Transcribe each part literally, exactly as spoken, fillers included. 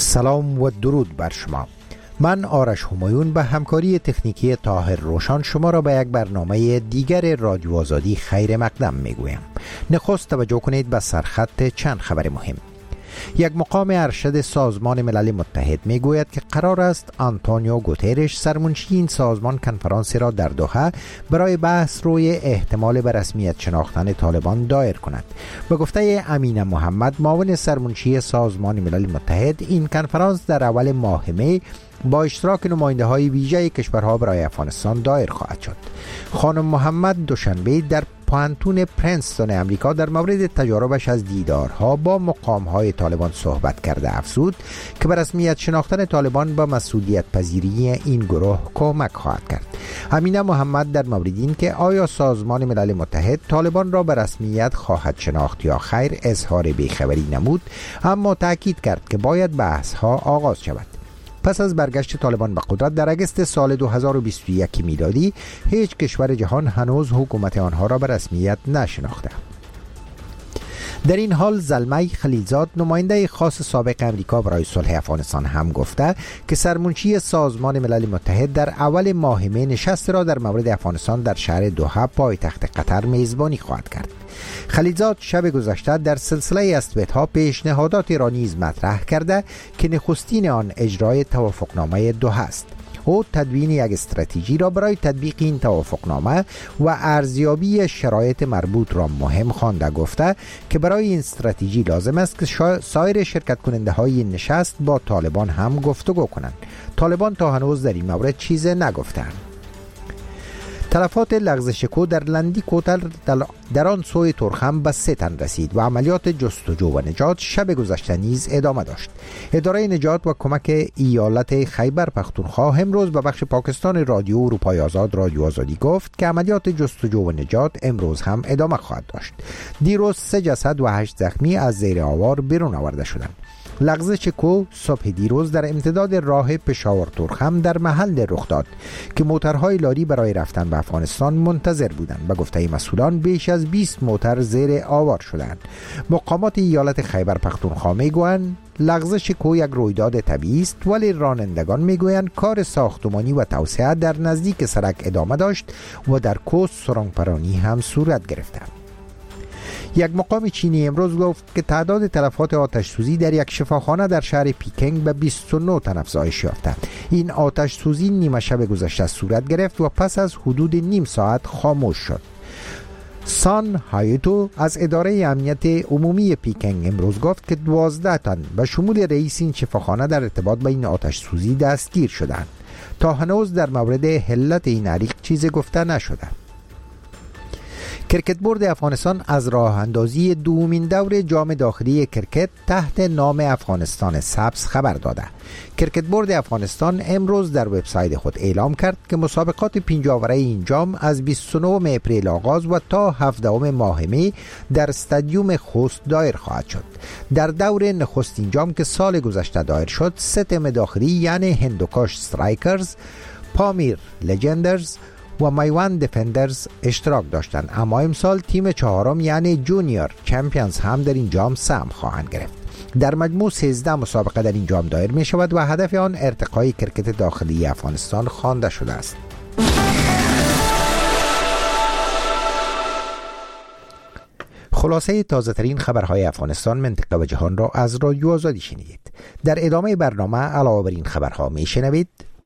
سلام و درود بر شما. من آرش همایون به همکاری تکنیکی طاهر روشان شما را به یک برنامه دیگر رادیو آزادی خیر مقدم میگویم. نخست توجه کنید به سرخط چند خبر مهم. یک مقام ارشد سازمان ملل متحد میگوید که قرار است آنتونیو گوترش سرمنشی این سازمان کنفرانسی را در دوحه برای بحث روی احتمال به رسمیت شناختن طالبان دایر کند. به گفته امینه محمد معاون سرمنشی سازمان ملل متحد، این کنفرانس در اول ماه می با اشتراک نماینده های ویژه کشورها برای افغانستان دایر خواهد شد. خانم محمد دوشنبه در پوانتون پرنستون امریکا در مورد تجاربش از دیدارها با مقامهای طالبان صحبت کرده افزود که به رسمیت شناختن طالبان با مسئولیت پذیری این گروه کمک خواهد کرد. امینه محمد در مورد این که آیا سازمان ملل متحد طالبان را به رسمیت خواهد شناخت یا خیر اظهار بیخبری نمود، اما تاکید کرد که باید بحث ها آغاز شود. پس از برگشت طالبان به قدرت در اگست سال دو هزار و بیست و یک میلادی، هیچ کشور جهان هنوز حکومت آنها را به رسمیت نشناخته. در این حال زلمه خلیلزاد، نماینده خاص سابق امریکا برای صلح افغانستان، هم گفته که سرمنشی سازمان ملل متحد در اول ماه می نشست را در مورد افغانستان در شهر دوحه پایتخت قطر میزبانی خواهد کرد. خلیلزاد شب گذشته در سلسله استویت‌ها پیشنهادات را نیز مطرح کرده که نخستین آن اجرای توافقنامه دوحه است. او تدوین یک استراتژی را برای تطبیق این توافقنامه و ارزیابی شرایط مربوط را مهم خوانده، گفته که برای این استراتژی لازم است که سایر شرکت کننده های نشست با طالبان هم گفتگو کنند. طالبان تا هنوز در این مورد چیز نگفتند. تلفات لغزش کو در لندی کوتل در آن سوی ترخم به سه تن رسید و عملیات جستجو و نجات شب گذشته نیز ادامه داشت. اداره نجات و کمک ایالت خیبر پختونخوا امروز به بخش پاکستان رادیو اروپای آزاد رادیو آزادی گفت که عملیات جستجو و نجات امروز هم ادامه خواهد داشت. دیروز سه جسد و هشت زخمی از زیر آوار بیرون آورده شدند. لغزش کو صبح دیروز در امتداد راه پشاور ترخم در محل رخ داد که موترهای لاری برای رفتن به افغانستان منتظر بودند. به گفته مسئولان بیش از بیست موتر زیر آوار شدند. مقامات ایالت خیبر پختونخوا میگویند لغزش کو یک رویداد طبیعی است، ولی رانندگان میگویند کار ساختمانی و توسعه در نزدیک سرک ادامه داشت و در کو سرنگ‌پرانی هم صورت گرفته. یک مقام چینی امروز گفت که تعداد تلفات آتش سوزی در یک شفاخانه در شهر پیکنگ به بیست و نه تن افزایش یافت. این آتش سوزی نیمه شب گذشته صورت گرفت و پس از حدود نیم ساعت خاموش شد. سان هایتو از اداره امنیت عمومی پیکنگ امروز گفت که دوازده تن به شمول رئیس این شفاخانه در ارتباط با این آتش سوزی دستگیر شدند. تا هنوز در مورد علت این حریق چیزی گفته نشده. کرکت بورد افغانستان از راه اندازی دومین دور جام داخلی کرکت تحت نام افغانستان سبز خبر داده. کرکت بورد افغانستان امروز در وبسایت خود اعلام کرد که مسابقات پنجاوره این جام از بیست و نه اپریل آغاز و تا هفدهم ماه می در استادیوم خوست دایر خواهد شد. در دور نخست این جام که سال گذشته دایر شد، سه تیم داخلی یعنی هندوکش استرایکرز، پامیر لژندرز و میوان دیفندرز اشتراک داشتند، اما امسال تیم چهارم یعنی جونیور چمپیونز هم در این جام سهم خواهند گرفت. در مجموع سیزده مسابقه در این جام دایر می شود و هدف آن ارتقای کرکت داخلی افغانستان خوانده شده است. خلاصه تازه ترین خبرهای افغانستان، منطقه و جهان را از رادیو آزادی شنیدید. در ادامه برنامه علاوه بر این خبرها می شنوید: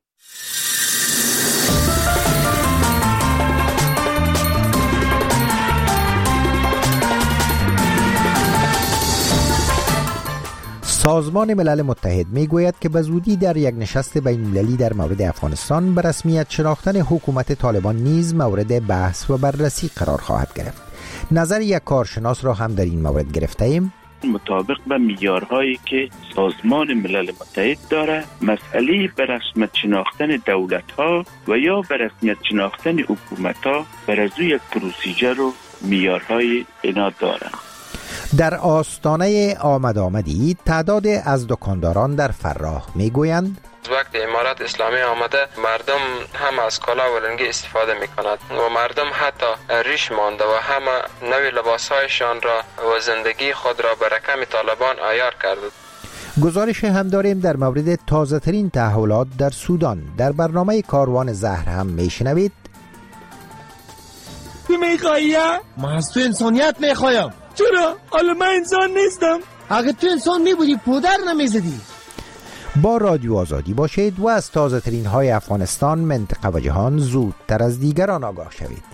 سازمان ملل متحد میگوید که به زودی در یک نشست بین‌المللی در مورد افغانستان به رسمیت شناختن حکومت طالبان نیز مورد بحث و بررسی قرار خواهد گرفت. نظر یک کارشناس را هم در این مورد گرفته ایم. مطابق به معیارهایی که سازمان ملل متحد داره، مسئله به رسمیت شناختن دولت‌ها و یا به رسمیت شناختن حکومت‌ها بر از یک پروسیجر و معیارهای اینا داره. در آستانه آمد آمدی تعداد از دکانداران در فراه میگویند وقتی امارت اسلامی آمده مردم هم از کالا و لنگی استفاده میکنند و مردم حتی ریش مانده و همه نوی لباسهایشان را و زندگی خود را به رقم طالبان عیار کرده. گزارش هم داریم در مورد تازه ترین تحولات در سودان. در برنامه کاروان زهر هم میشنوید. تو میخوایی؟ من از تو انسانیت میخوایم. چرا؟ حالا من انسان نیستم. اگه تو انسان میبودی پودر نمیزدی. با رادیو آزادی باشید و از تازه ترین های افغانستان، منطقه و جهان زودتر از دیگران آگاه شوید.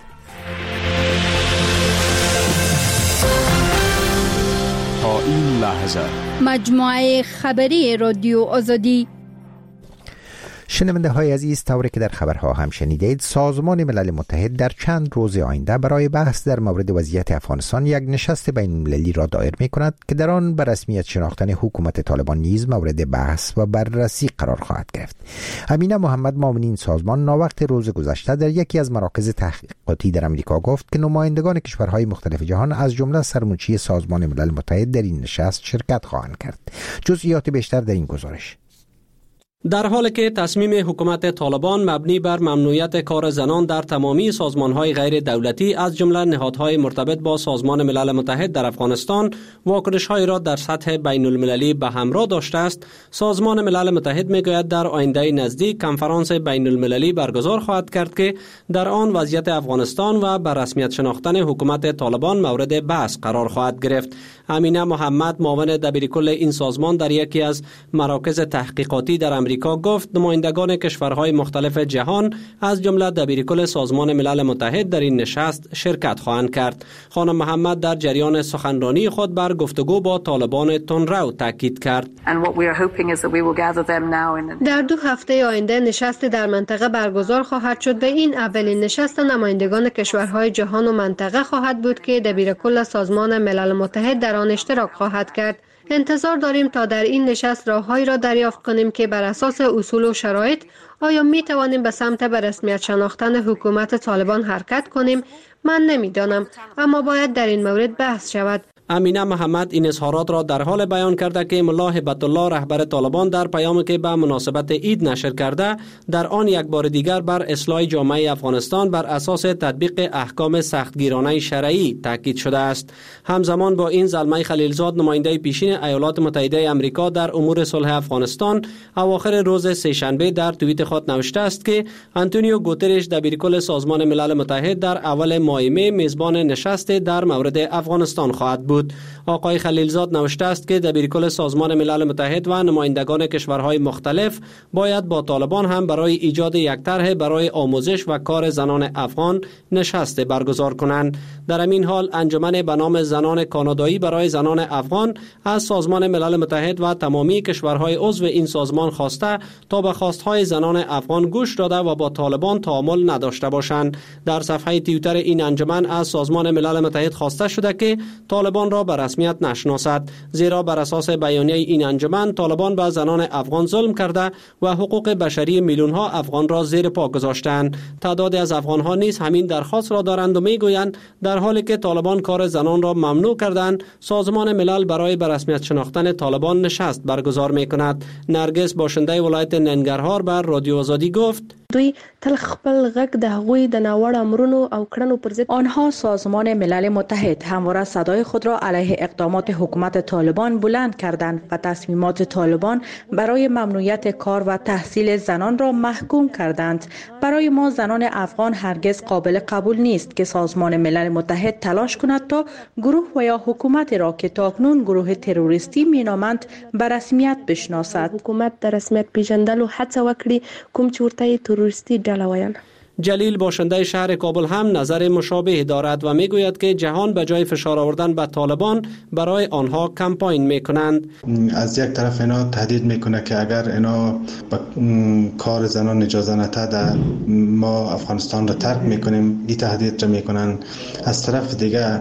تا این لحظه مجموعه خبری رادیو آزادی. شنونده های عزیز، طوری که در خبرها هم شنیدید، سازمان ملل متحد در چند روز آینده برای بحث در مورد وضعیت افغانستان یک نشست بین المللی را دایر می کند که در آن به رسمیت شناختن حکومت طالبان نیز مورد بحث و بررسی قرار خواهد گرفت. امینه محمد، معاون این سازمان، ناوقت روز گذشته در یکی از مراکز تحقیقاتی در امریکا گفت که نمایندگان کشورهای مختلف جهان از جمله سرمنشی سازمان ملل متحد در این نشست شرکت خواهند کرد. جزئیات بیشتر در این گزارش. در حالی که تصمیم حکومت طالبان مبنی بر ممنوعیت کار زنان در تمامی سازمان‌های غیر دولتی از جمله نهادهای مرتبط با سازمان ملل متحد در افغانستان واکنش‌هایی را در سطح بین المللی به همراه داشته است، سازمان ملل متحد می‌گوید در آینده نزدیک کنفرانس بین المللی برگزار خواهد کرد که در آن وضعیت افغانستان و به رسمیت شناختن حکومت طالبان مورد بحث قرار خواهد گرفت. امینه محمد، معاون دبیرکل این سازمان، در یکی از مراکز تحقیقاتی در امریکا گفت نمایندگان کشورهای مختلف جهان از جمله دبیرکل سازمان ملل متحد در این نشست شرکت خواهند کرد. خانم محمد در جریان سخنرانی خود بر گفتگو با طالبان تندرو تاکید کرد. در دو هفته آینده نشست در منطقه برگزار خواهد شد. به این اولین نشست نمایندگان کشورهای جهان و منطقه خواهد بود که دبیرکل سازمان ملل متحد در آن اشتراک خواهد کرد. انتظار داریم تا در این نشست راههایی را دریافت کنیم که بر اساس اصول و شرایط آیا می توانیم به سمت به رسمیت شناختن حکومت طالبان حرکت کنیم. من نمیدانم، اما باید در این مورد بحث شود. امینه محمد این اظهارات را در حال بیان کرده که ملا هبت الله، رهبر طالبان، در پیامی که به مناسبت عید نشر کرده در آن یک بار دیگر بر اصلاح جامعه افغانستان بر اساس تطبیق احکام سختگیرانه شرعی تاکید شده است. همزمان با این، زلمه خلیلزاد، نماینده پیشین ایالات متحده آمریکا در امور صلح افغانستان، اواخر روز سه‌شنبه در توییت خود نوشته است که آنتونیو گوترش، دبیرکل سازمان ملل متحد، در اول ماه می میزبان نشست در مورد افغانستان خواهد بود. آقای خلیلزاد نوشته است که دبیرکل سازمان ملل متحد و نمایندگان کشورهای مختلف باید با طالبان هم برای ایجاد یک طرح برای آموزش و کار زنان افغان نشست برگزار کنند. در همین حال، انجمن به نام زنان کانادایی برای زنان افغان از سازمان ملل متحد و تمامی کشورهای عضو این سازمان خواسته تا به خواستهای زنان افغان گوش داده و با طالبان تعامل نداشته باشند. در صفحه توییتر این انجمن از سازمان ملل متحد خواسته شده که طالبان را به رسمیت نشناسد، زیرا بر اساس بیانیه این انجمن طالبان به زنان افغان ظلم کرده و حقوق بشری میلیون ها افغان را زیر پا گذاشتند. تعدادی از افغان ها نیز همین درخواست را دارند و میگویند در حالی که طالبان کار زنان را ممنوع کردند، سازمان ملل برای به رسمیت شناختن طالبان نشست برگزار میکند. نرگس، باشنده ولایت ننګرهار، بر رادیو آزادی گفت دوی تل خپل غږ د هغوی د ناوړه امرونو او کړنو پر ضد آنها سازمان ملل متحد همواره صدای خود را علیه اقدامات حکومت طالبان بلند کردند و تصمیمات طالبان برای ممنوعیت کار و تحصیل زنان را محکوم کردند. برای ما زنان افغان هرگز قابل قبول نیست که سازمان ملل متحد تلاش کند تا گروه و یا حکومت را که تاکنون گروه تروریستی مینامند به رسمیت بشناسد. حکومت در رسمیت پیژندلو هڅه وکړي، کوم چې ورته تروریستی ډله وایي. جلیل، باشنده شهر کابل، هم نظر مشابه دارد و میگوید که جهان به جای فشار آوردن به طالبان برای آنها کمپاین میکنند. از یک طرف اینا تهدید میکنه که اگر اینا با کار زنان اجازه نده ما افغانستان را ترک میکنیم، این تهدید را میکنن. از طرف دیگه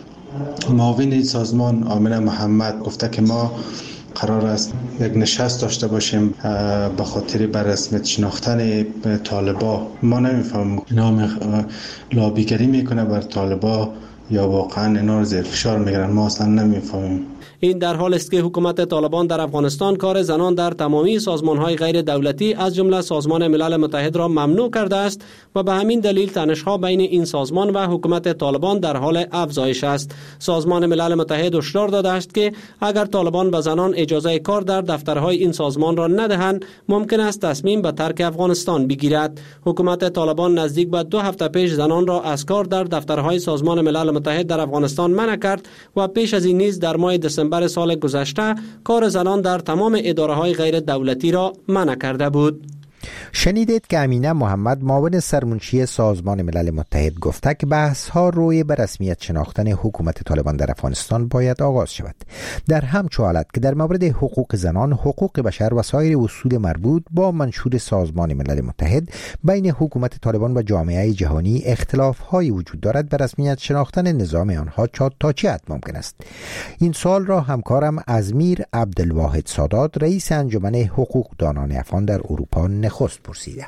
معاون سازمان آمنه محمد گفته که ما قرار است یک نشست داشته باشیم به خاطر بر رسمیت شناختن طالبا. ما نمیفهمیم اینا لابیگری میکنه بر طالبا یا واقعا اینا رو زیر فشار میگیرن، ما اصلا نمیفهمیم. این در حال است که حکومت طالبان در افغانستان کار زنان در تمامی سازمان‌های غیر دولتی از جمله سازمان ملل متحد را ممنوع کرده است و به همین دلیل تنش‌ها بین این سازمان و حکومت طالبان در حال افزایش است. سازمان ملل متحد هشدار داده است که اگر طالبان به زنان اجازه کار در دفترهای این سازمان را ندهند، ممکن است تصمیم به ترک افغانستان بگیرد. حکومت طالبان نزدیک به دو هفته پیش زنان را از کار در دفترهای سازمان ملل متحد در افغانستان منع کرد و پیش از این نیز در ماه دسامبر سال گذشته کار زنان در تمام اداره‌های غیر دولتی را منع کرده بود. شنیدید که امینه محمد معاون سرمنشی سازمان ملل متحد گفته که بحث ها روی به رسمیت شناختن حکومت طالبان در افغانستان باید آغاز شود. در همچو حالت که در مورد حقوق زنان، حقوق بشر و سایر اصول مربوط با منشور سازمان ملل متحد بین حکومت طالبان و جامعه جهانی اختلاف های وجود دارد، به رسمیت شناختن نظام آنها تا چه حد ممکن است؟ این سوال را همکارم ازمیر عبدالواحد سادات، رئیس انجمن حقوق دانان افغان در اروپا نخست پرسیده.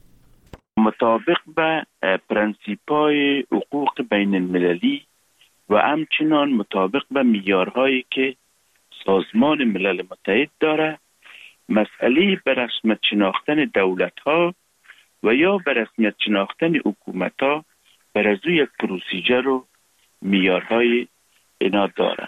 مطابق به پرنسیپای حقوق بین المللی و همچنان مطابق به معیارهایی که سازمان ملل متحد داره، مسئله به رسمیت شناختن دولت‌ها و یا به رسمیت شناختن حکومت‌ها بر از یک پروسیجر و معیارهای اینا داره.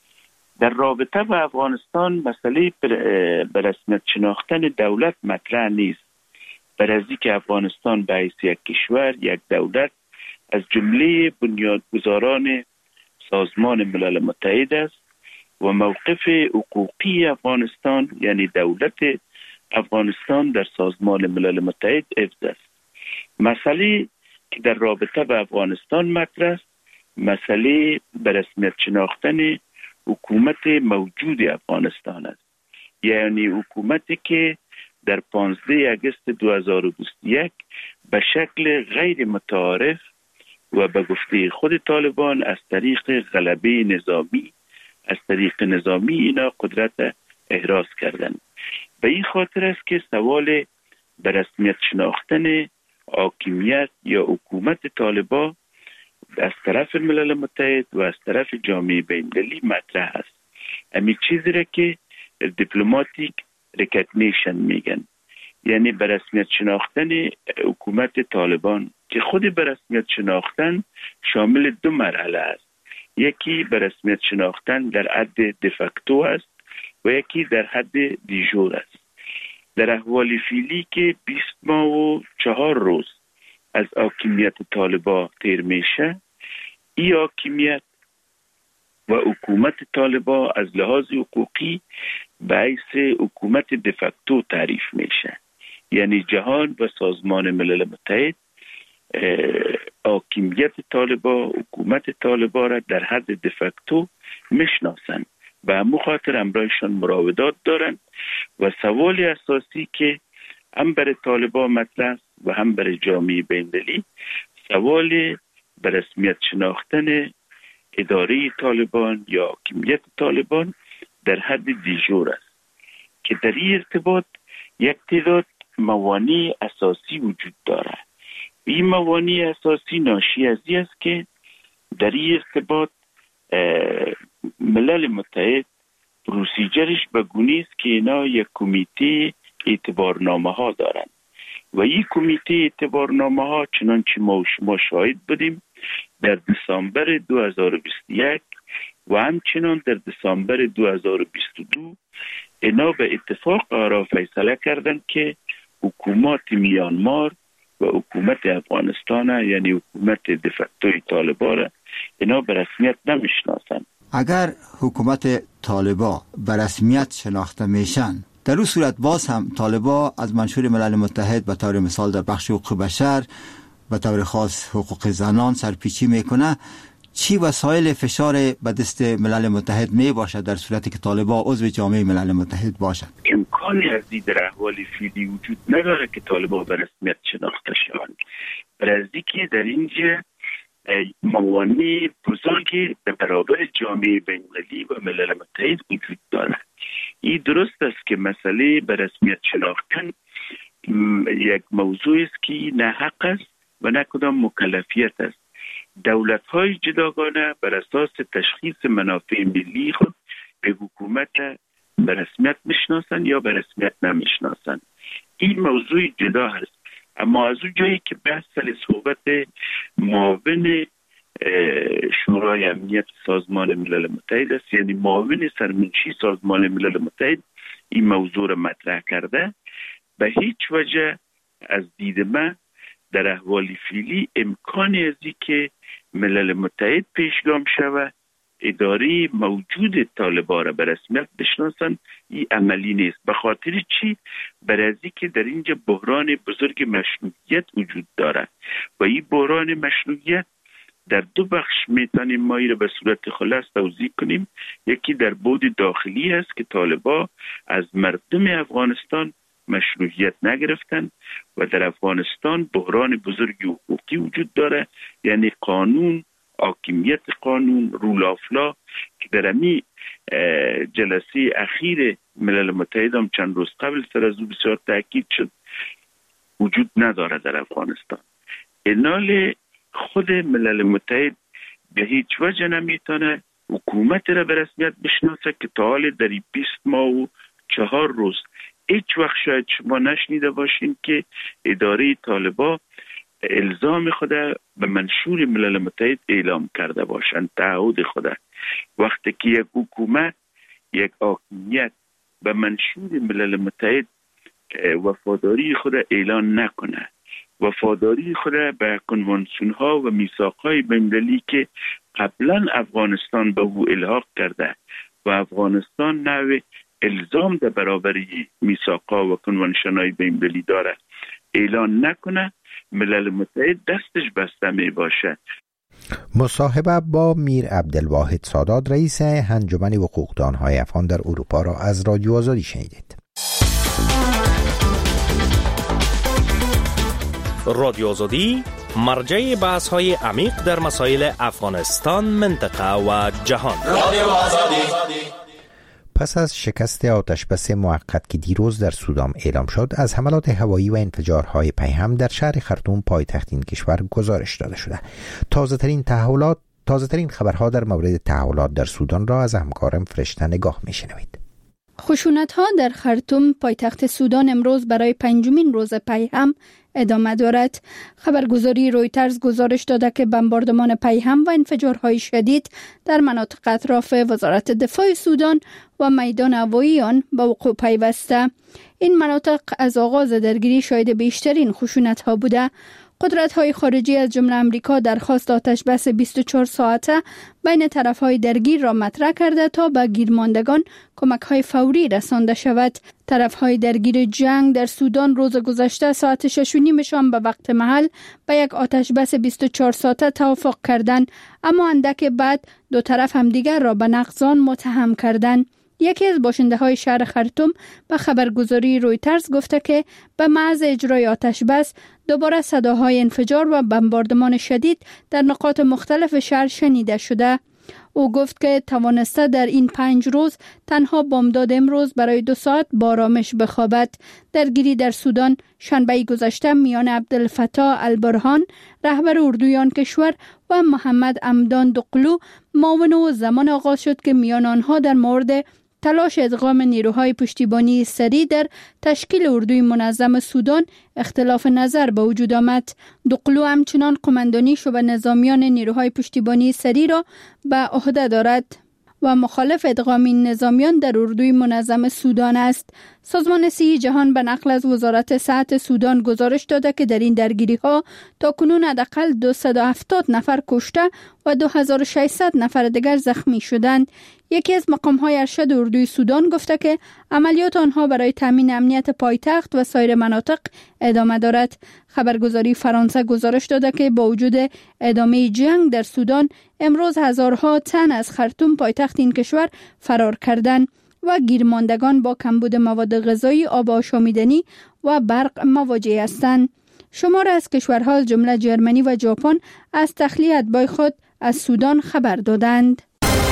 در رابطه با افغانستان مسئله به رسمیت شناختن دولت مطرح نیست، بر از اینکه افغانستان به حیث یک کشور، یک دولت از جمله بنیادگذاران سازمان ملل متحد است و موقف حقوقی افغانستان یعنی دولت افغانستان در سازمان ملل متحد حفظ است. مسئله که در رابطه با افغانستان مطرح است، مسئله به رسمیت شناختن حکومت موجود افغانستان است، یعنی حکومتی که در پانزده آگوست دو هزار و بیست و یک به شکل غیر متعارف و به گفته خود طالبان از طریق غلبه نظامی از طریق نظامی اینا قدرت احراز کردند. به این خاطر است که سوال به رسمیت شناختن حاکمیت یا حکومت طالبان از طرف ملل متحد و از طرف جامعه بین‌المللی مطرح است. همین چیزی را که دیپلماتیک ریکگنیشن میگن، یعنی به رسمیت شناختن حکومت طالبان که خود به رسمیت شناختن شامل دو مرحله است. یکی به رسمیت شناختن در حد دفکتو است و یکی در حد دیجور است. در احوال فعلی که بیست ماه و چهار روز از حاکمیت طالبان تیر میشه، این حاکمیت و حکومت طالبان از لحاظ حقوقی به حیث حکومت دفکتو تعریف میشه، یعنی جهان و سازمان ملل متحد حاکمیت طالبان، حکومت طالبان را در حد دفکتو میشناسن و همو خاطر امرایشان مراودات دارن و سوال اساسی که هم برای طالبان مطرح و هم برای جامعه بین‌المللی سوال به رسمیت شناختن اداره طالبان یا حاکمیت طالبان در حد دیجور است که در این ارتباط یک تعداد موانع اساسی وجود داره. این موانع اساسی ناشی از این است که در این ارتباط ملل متحد پروسیجرش به گونه است که اینا یک کمیته اعتبارنامه ها دارند و این کمیته اعتبارنامه ها چنانچه ما شما شاهد بودیم در دسامبر دو هزار و بیست و یک و همچنان در دسامبر دو هزار و بیست و دو اینا به اتفاق آرا فیصله کردند که حکومت میانمار و حکومت افغانستان یعنی حکومت دفکتوی طالبان اینا به رسمیت نمیشناسند. اگر حکومت طالبان به رسمیت شناخته میشن، در اون صورت باز هم طالبان از منشور ملل متحد به طور مثال در بخش حقوق بشر به طور خاص حقوق زنان سرپیچی میکنه، چی وسایل فشار به دست ملل متحد می باشد در صورتی که طالبان عضو جامعه ملل متحد باشد؟ امکانی از این در احوال فعلی وجود نداره که طالبان به رسمیت شناخته شوند، برای که در اینجا موانع بزرگی به برابر جامعه بین‌المللی و ملل متحد وجود دارد. این درست است که مسئله به رسمیت شناختن یک موضوع است که نه حق است و نه کدام مکلفیت است، دولت‌های جداگانه بر اساس تشخیص منافع ملی خود به حکومت به رسمیت میشناسن یا به رسمیت نمیشناسن. این موضوع جدا هست. اما از اون جایی که بحث سر صحبت معاون شورای امنیت سازمان ملل متحد است، یعنی معاون سرمنشی سازمان ملل متحد این موضوع را مطرح کرده، به هیچ وجه از دید من در احوال فعلی امکانی از این که ملل متحد پیشگام شود اداره موجود طالبان را به رسمیت بشناسن، این عملی نیست. به خاطر چی؟ برای از که در اینجا بحران بزرگ مشروعیت وجود داره و این بحران مشروعیت در دو بخش میتونیم ما را به صورت خلاص توضیح کنیم. یکی در بعد داخلی است که طالبان از مردم افغانستان مشروعیت نگرفتن و در افغانستان بحران بزرگ حقوقی وجود داره، یعنی قانون، حاکمیت قانون، رول آف لا که در امی جلسه اخیر ملل متحد هم چند روز قبل سر از او بسیار تاکید شد وجود نداره در افغانستان. اینال خود ملل متحد به هیچ وجه نمیتونه حکومت را به رسمیت بشناسه که تا حال در بیست ماه و چهار روز هیچ وقت شاید شما نشنیده باشین که اداره طالبان الزام خود به منشور ملل متحد اعلام کرده باشند، تعهد خود. وقتی که یک حکومت، یک حاکمیت به منشور ملل متحد وفاداری خود اعلان نکنه، وفاداری خود به کنوانسیون ها و میثاق های بین‌المللی که قبلا افغانستان به او الحاق کرده و افغانستان نوع الزام در برابر میثاق ها و کنوانسیون های بین‌المللی داره اعلان نکنه، ملل متحد دستش بسته می باشه. مصاحبه با میر عبدالواحد سادات رئیس انجمن حقوقدان‌های افغان در اروپا را از رادیو آزادی شنیدید. رادیو آزادی مرجع بحث‌های عمیق در مسائل افغانستان، منطقه و جهان. رادیو آزادی. پس از شکست آتشبس موقت که دیروز در سودان اعلام شد، از حملات هوایی و انفجارهای پیهم در شهر خرطوم پایتخت این کشور گزارش داده شده. تازه ترین تحولات تازه ترین خبرها در مورد تحولات در سودان را از همکارم فرشته نگاه میشنوید. خشونت‌ها در خرطوم پایتخت سودان امروز برای پنجمین روز پیهم ادامه دارد. خبرگزاری رویترز گزارش داده که بمباردمان پیهم و انفجارهای شدید در مناطق اطراف وزارت دفاع سودان و میدان هوایی آن به وقوع پیوسته. این مناطق از آغاز درگیری شاهد بیشترین خشونت‌ها بوده. قدرت‌های خارجی از جمله امریکا درخواست آتشبس بیست و چهار ساعته بین طرف‌های درگیر را مطرح کرده تا به گیرماندگان کمک‌های فوری رسانده شود. طرف‌های درگیر جنگ در سودان روز گذشته ساعت شش و نیم شام به وقت محل به یک آتشبس بیست و چهار ساعته توافق کردند، اما اندک بعد دو طرف همدیگر را به نقض آن متهم کردند. یکی از باشنده‌های شهر خرطوم به خبرگزاری رویترز گفته که به محض اجرای آتشبس دوباره صداهای انفجار و بمباردمان شدید در نقاط مختلف شهر شنیده شده. او گفت که توانسته در این پنج روز تنها بامداد امروز برای دو ساعت با آرامش بخوابد. درگیری در سودان شنبه گذشته میان عبدالفتاح البرهان رهبر اردویان کشور و محمد عمدان دقلو معاون او زمان آغاز شد که میان آنها در مورد تلاش ادغام نیروهای پشتیبانی سری در تشکیل اردوی منظم سودان اختلاف نظر به وجود آمد. دقلو همچنان قماندانی شعبه نظامیان نیروهای پشتیبانی سری را به عهده دارد و مخالف ادغام این نظامیان در اردوی منظم سودان است. سازمان صحی جهان به نقل از وزارت صحت سودان گزارش داده که در این درگیری ها تا کنون حداقل دویست و هفتاد نفر کشته و دو هزار و ششصد نفر دیگر زخمی شدند. یکی از مقام‌های ارشد اردوی سودان گفته که عملیات آنها برای تامین امنیت پایتخت و سایر مناطق ادامه دارد. خبرگزاری فرانسه گزارش داده که با وجود ادامه جنگ در سودان امروز هزارها تن از خرطوم پایتخت این کشور فرار کردند و گیرماندگان با کمبود مواد غذایی، آب آشامیدنی و برق مواجه هستند. شمار از کشورها از جمله جرمنی و ژاپن از تخلیه اتباع خود از سودان خبر دادند.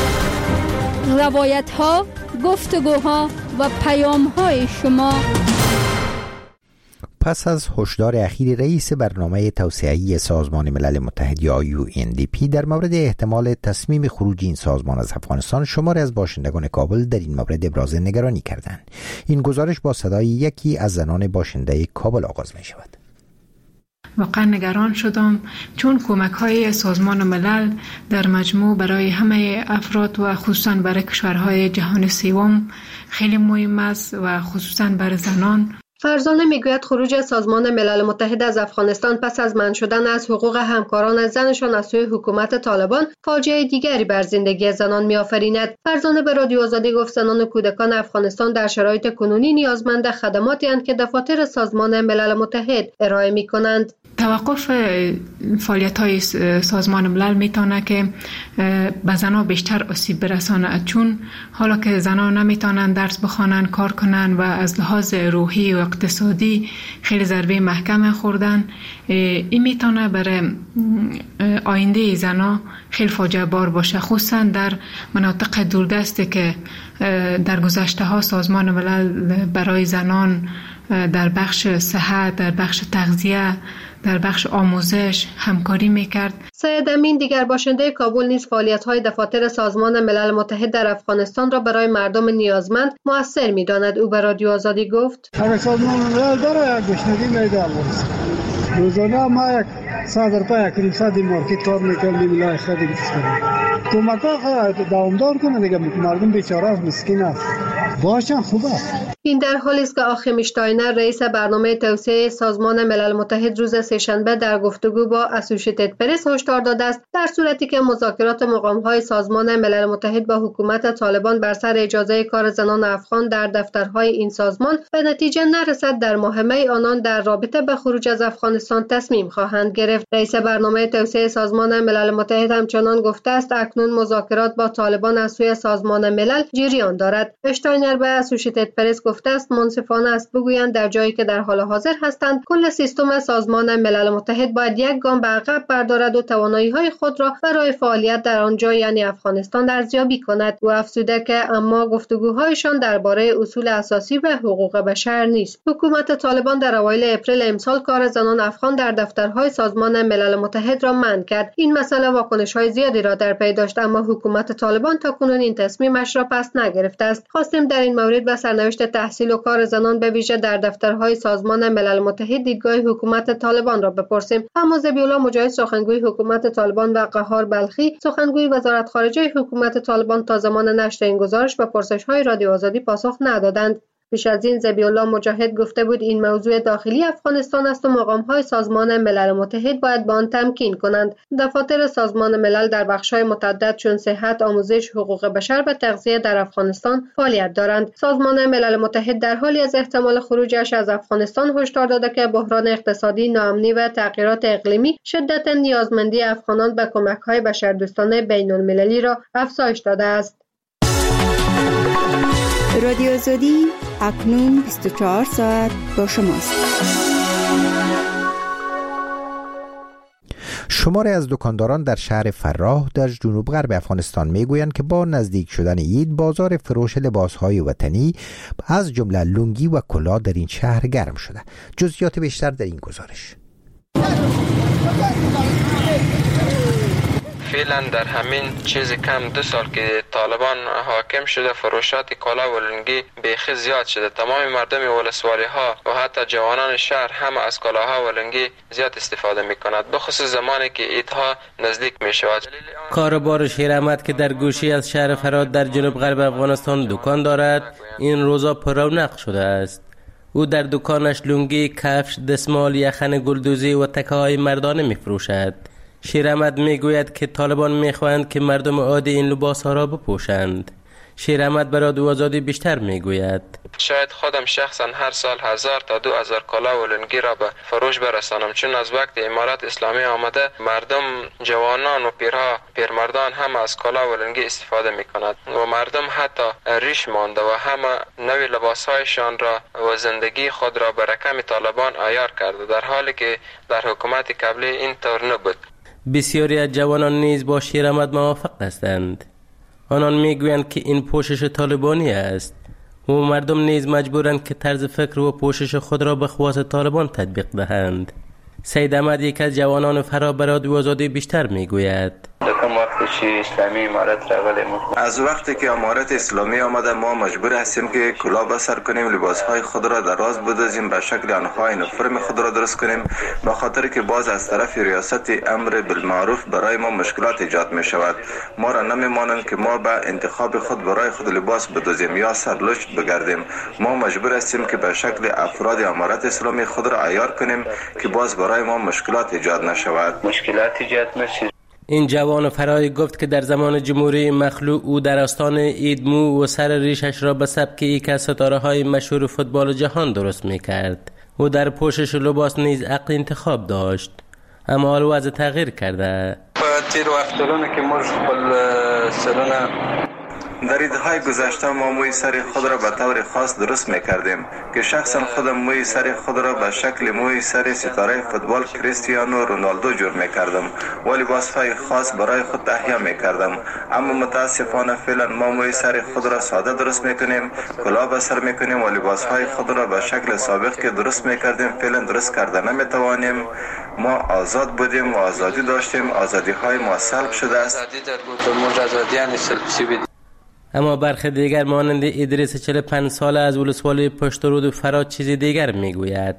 روایت ها، گفتگوها و پیام های شما. پس از هشدار اخیر رئیس برنامه توسعه‌ای سازمان ملل متحد یا یو ان دی پی در مورد احتمال تصمیم خروج این سازمان از افغانستان، شماری از باشندگان کابل در این مورد ابراز نگرانی کردند. این گزارش با صدای یکی از زنان باشنده کابل آغاز می شود. واقعا نگران شدم چون کمک های سازمان ملل در مجموع برای همه افراد و خصوصا برای کشورهای جهان سوم خیلی مهم است و خصوصا برای زنان. فرزانه میگوید خروج سازمان ملل متحد از افغانستان پس از منع شدن از حقوق همکاران زنشان از سوی حکومت طالبان فاجعه دیگری بر زندگی زنان می‌آفریند. فرزانه به رادیو آزادی گفت زنان و کودکان افغانستان در شرایط کنونی نیازمند خدماتی اند که دفاتر سازمان ملل متحد ارائه می‌کنند. توقف فعالیت‌های سازمان ملل میتونه که به زنان بیشتر آسیب برسانه، چون حالا که زنان نمیتونن درس بخوانن، کار کنن و از لحاظ روحی و اقتصادی خیلی ضربه محکم خوردن، این میتونه برای آینده زنان خیلی فاجعه بار باشه، خصوصا در مناطق دوردستی که در گذشته ها سازمان ملل برای زنان در بخش صحت، در بخش تغذیه، در بخش آموزش همکاری میکرد. سید امین دیگر باشنده کابل نیز فعالیت‌های دفاتر سازمان ملل متحد در افغانستان را برای مردم نیازمند مؤثر می‌داند. او به رادیو آزادی گفت: اگر سازمان ملل داره یک گشنگی میده افغانستان، روزانه ما یک صد روپیه کریم صد مارکت کار میکنیم ملای خود کشور کمک‌ها دوامدار کنه دیگه، مردم بیچاره است، مسکین است، باشن خوبه. این در حالی است که آخیم اشتاینر رئیس برنامه توسعه سازمان ملل متحد روز سه‌شنبه در گفتگو با اسوشیتد پرس هشدار داده است در صورتی که مذاکرات مقام‌های سازمان ملل متحد با حکومت طالبان بر سر اجازه کار زنان افغان در دفترهای این سازمان به نتیجه نرسد، در ماه می آنان در رابطه به خروج از افغانستان تصمیم خواهند گرفت. رئیس برنامه توسعه سازمان ملل متحد همچنان گفته است اکنون مذاکرات با طالبان از سوی سازمان ملل جریان دارد. اشتاینر به اسوشیتد پرس گفته است منصفانه است بگویند در جایی که در حال حاضر هستند کل سیستم سازمان ملل متحد باید یک گام به عقب بردارد و توانایی‌های خود را برای فعالیت در آنجا یعنی افغانستان ارزیابی کند. او افزوده که اما گفتگوهایشان درباره اصول اساسی و حقوق بشر نیست. حکومت طالبان در اوایل اپریل امسال کار زنان افغان در دفترهای سازمان ملل متحد را منع کرد. این مسئله واکنش‌های زیادی را در پی داشت، اما حکومت طالبان تاکنون این تصمیمش را پس نگرفته است. خواستیم در این مورد به سرنوشت تحصیل و کار زنان به ویژه در دفترهای سازمان ملل متحد دیدگاه حکومت طالبان را بپرسیم، اما ذبیح‌الله مجاهد سخنگوی حکومت طالبان و قهار بلخی سخنگوی وزارت خارجه حکومت طالبان تا زمان نشر این گزارش به پرسش‌های رادیو آزادی پاسخ ندادند. پیش از این ذبیح‌الله مجاهد گفته بود این موضوع داخلی افغانستان است و مقام‌های سازمان ملل متحد باید با آن تمکین کنند. دفاتر سازمان ملل در بخش‌های متعدد چون صحت، آموزش، حقوق بشر و تغذیه در افغانستان فعالیت دارند. سازمان ملل متحد در حالی از احتمال خروجش از افغانستان هشدار داده که بحران اقتصادی، ناامنی و تغییرات اقلیمی شدت نیازمندی افغانان به کمک‌های بشردوستانه بین‌المللی را افزایش داده است. رادیو آزادی اکنون بیست و چهار ساعت با شماست. شماری از دکانداران در شهر فراه در جنوب غرب افغانستان میگویند که با نزدیک شدن عید بازار فروش لباسهای وطنی از جمله لنگی و کلاه در این شهر گرم شده. جزئیات بیشتر در این گزارش. فعلا در همین چیز کم دو سال که طالبان حاکم شده فروشات کالا و لنگی بیخی زیاد شده. تمام مردم ولسوالی ها و حتی جوانان شهر هم از کالاها و لنگی زیاد استفاده می کند، بخصوص زمانی که عیدها نزدیک می شود. کاربار شیر احمد که در گوشی از شهر فرات در جنوب غرب افغانستان دکان دارد این روزا پر رونق شده است. او در دکانش لنگی، کفش، دستمال، یخن گلدوزی و تکه های مردانه می فروشد. شیر احمد می گوید که طالبان می خواهند که مردم عادی این لباس ها را بپوشند. شیر احمد برای رادیو آزادی بیشتر می گوید شاید خودم شخصا هر سال هزار تا دو هزار کالا و لنگی را به فروش برسانم، چون از وقت امارت اسلامی آمده مردم، جوانان و پیرها، پیرمردان هم از کالا و لنگی استفاده می کند و مردم حتی ریش مانده و همه نوی لباس هایشان را و زندگی خود را به رقم طالبان عیار کرده، در حالی که در حکومت قبلی این طور نبود. بسیاری از جوانان نیز با شیر احمد موافق هستند. آنان میگویند که این پوشش طالبانی است. و مردم نیز مجبورند که طرز فکر و پوشش خود را به خواست طالبان تطبیق دهند. سید احمد یک از جوانان فرا بر رادیو آزادی بیشتر میگوید: اسلامی امارت راغلی از وقتی که امارت اسلامی آمده ما مجبور هستیم که کلاه به سر کنیم، لباسهای خود را در راست بدوزیم، به شکل آنها یونیفرم خود را درست کنیم، به خاطر که باز از طرف ریاست امر بالمعروف برای ما مشکلات ایجاد می شود. ما را نمی مانند که ما به انتخاب خود برای خود لباس بدوزیم یا سرلوچ بگردیم. ما مجبور هستیم که به شکل افراد امارت اسلامی خود را عیار کنیم که باز برای ما مشکلات ایجاد نشود. مشکلات ایجاد نشود. این جوان فرای گفت که در زمان جمهوری مخلوع او در آستان عید مو و سر ریشش را به سبک یک از ستاره های مشهور فوتبال جهان درست می کرد. او در پوشش لباس نیز عقل انتخاب داشت، اما حال وضع تغییر کرده. تیر وقتونه که ما خپل سرونه در عیدهای گذشته ما موی سر خود را به طور خاص درست میکردیم که شخصا خودم موی سر خود را به شکل موی سر ستاره فوتبال کریستیانو رونالدو جور میکردم و لباسهای خاص برای خود تهیه میکردم. اما متاسفانه فعلا ما موی سر خود را ساده درست میکنیم، کلاه به سر میکنیم و لباسهای خود را به شکل سابق که درست میکردیم فعلا درست کرده نمیتوانیم. ما آزاد بودیم و آزادی داشتیم، آزادی های ما سلب شده است. اما برخی دیگر مانند ادریس چهل و پنج ساله از ولسوالی پشترود و فراد چیزی دیگر میگوید: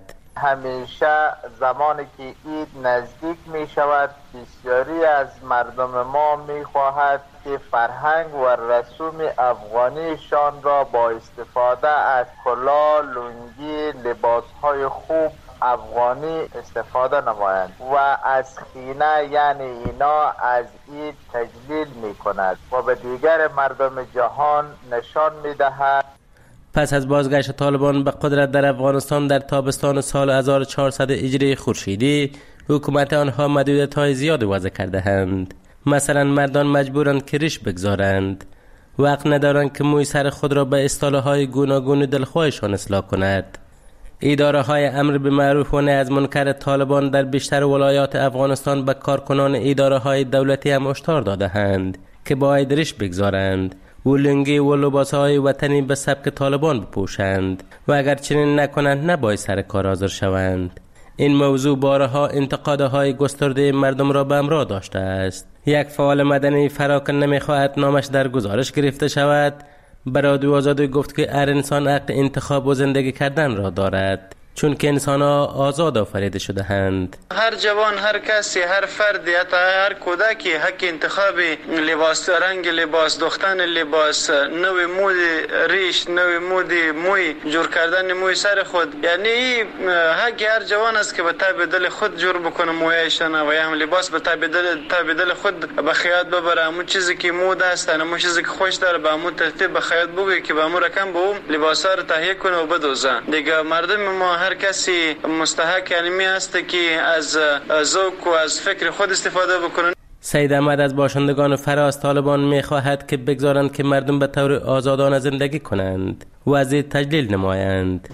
همیشه زمانی که عید نزدیک می شود بسیاری از مردم ما می خواهد که فرهنگ و رسوم افغانیشان را با استفاده از کلاه، لنگی، لباسهای خوب افغانی استفاده نمایند و از خینه یعنی اینا از عید تجلیل می کند و به دیگر مردم جهان نشان می دهد. پس از بازگشت طالبان به قدرت در افغانستان در تابستان سال هزار و چهارصد هجری خورشیدی، حکومت آنها محدودیت‌های زیاد وضع کرده اند. مثلا مردان مجبورند که ریش بگذارند، وقت ندارند که موی سر خود را به اصطلاح‌های گوناگون دلخواهشان اصلاح کند. اداره های امر به معروف و نهی از منکر طالبان در بیشتر ولایات افغانستان به کارکنان اداره های دولتی هم هشدار داده‌اند که باید ریش بگذارند و لنگی و لباس های وطنی به سبک طالبان بپوشند و اگر چنین نکنند نباید سر کار حاضر شوند. این موضوع بارها انتقادهای گسترده مردم را به همراه داشته است. یک فعال مدنی فراکن نمیخواهد نامش در گزارش گرفته شود به رادیو آزادی گفت که هر انسان حق انتخاب و زندگی کردن را دارد، چون که انسان‌ها آزاد آفریده شده اند. هر جوان، هر کسی، هر فردی، حتی هر کودکی حق انتخاب لباس، رنگ لباس، دختن لباس، نوع مود ریش، نوع مود موی، جور کردن موی سر خود، یعنی حق هر جوان است که به تاب دل خود جور بکنه مویشان و هم لباس به تاب دل تاب دل خود به خیاط ببره. همون چیزی که مود است، همون چیزی که خوش داره به همون ترتیب به خیاط بگه که به همون رقم به اون لباسا رو تهیه کنه و بدوزه. دیگه مردم ما هر کسی مستحق یعنی است که از ذوق و از فکر خود استفاده بکنن. سید احمد از باشندگان فراز طالبان می‌خواهد که بگذارند که مردم به طور آزادانه زندگی کنند و از این تجلیل نمایند.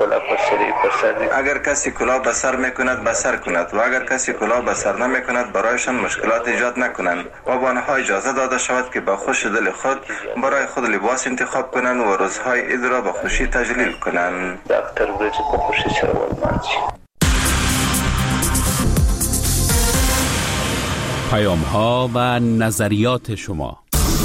اگر کسی کلاه به سر میکند به سر کند و اگر کسی کلاه به سر نمیکند برایشان مشکلات ایجاد نکنند و با آنها اجازه داده شود که با خوش دل خود برای خود لباس انتخاب کنند و روزهای عید را به خوشی تجلیل کنند. پیام ها و نظریات شما.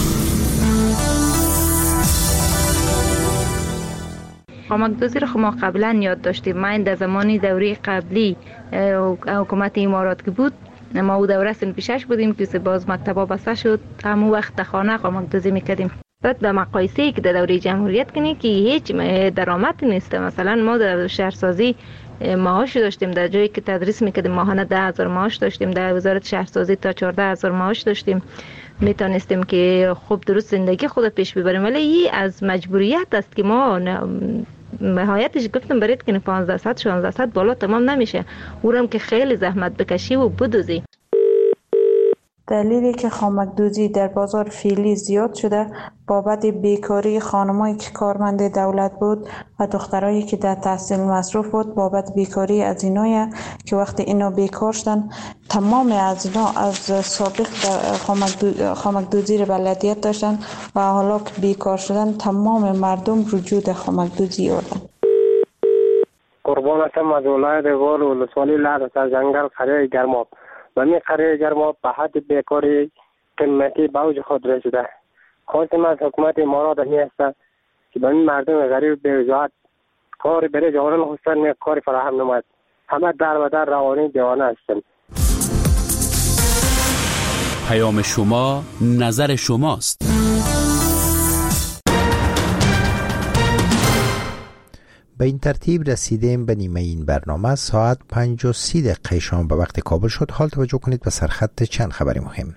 آمدگذاری خود ما قبلا یاد داشتیم. من در زمانی دوره قبلی حکومت امارات که بود، ما او دوره سن پیشش بودیم که باز مکتبا بسته شد، همون وقت در خانه آمدگذاری میکردیم. بعد به مقایسه که در دوره جمهوریت کنی که هیچ درآمد نیست. مثلا ما در شهرسازی معاش داشتیم، در جایی که تدریس میکردیم ماهانه ده هزار معاش داشتیم، در وزارت شهرسازی تا چهارده هزار معاش داشتیم، میتونستیم که خوب درست زندگی خود پیش ببریم. ولی این از مجبوریت است که ما نهایتش گفتم برید که پانزده صد شانزده صد بالا تمام نمیشه، اونم که خیلی زحمت بکشی و بدوزی. دلیلی که خامکدوزی در بازار فعلی زیاد شده بابت بیکاری خانمایی که کارمند دولت بود و دخترایی که در تحصیل مصروف بود بابت بیکاری از اینایی که وقتی اینا بیکار شدن تمام از اینا از سابق خامکدوزی رو بلدیت داشتن و حالا که بیکار شدن تمام مردم رجوع در خامکدوزی آوردن. قربانتم از ولایت غور و ولسوالی لعد از جنگل قریه گرماب و می قریه گرماب به حد بیکاری قیمتی به اوج خود رسیده. خواستم از حکومت امارات می است که به این مردم غریب به وجاهت کاری برای جوانان خواستن می کاری فراهم نماید. همه در و در روانی جوانه هستند. پیام شما نظر شماست. به این ترتیب رسیدیم به نیمه این برنامه. ساعت پنج و سی دقیقه شام به وقت کابل شد. حال توجه کنید به سرخط چند خبر مهم.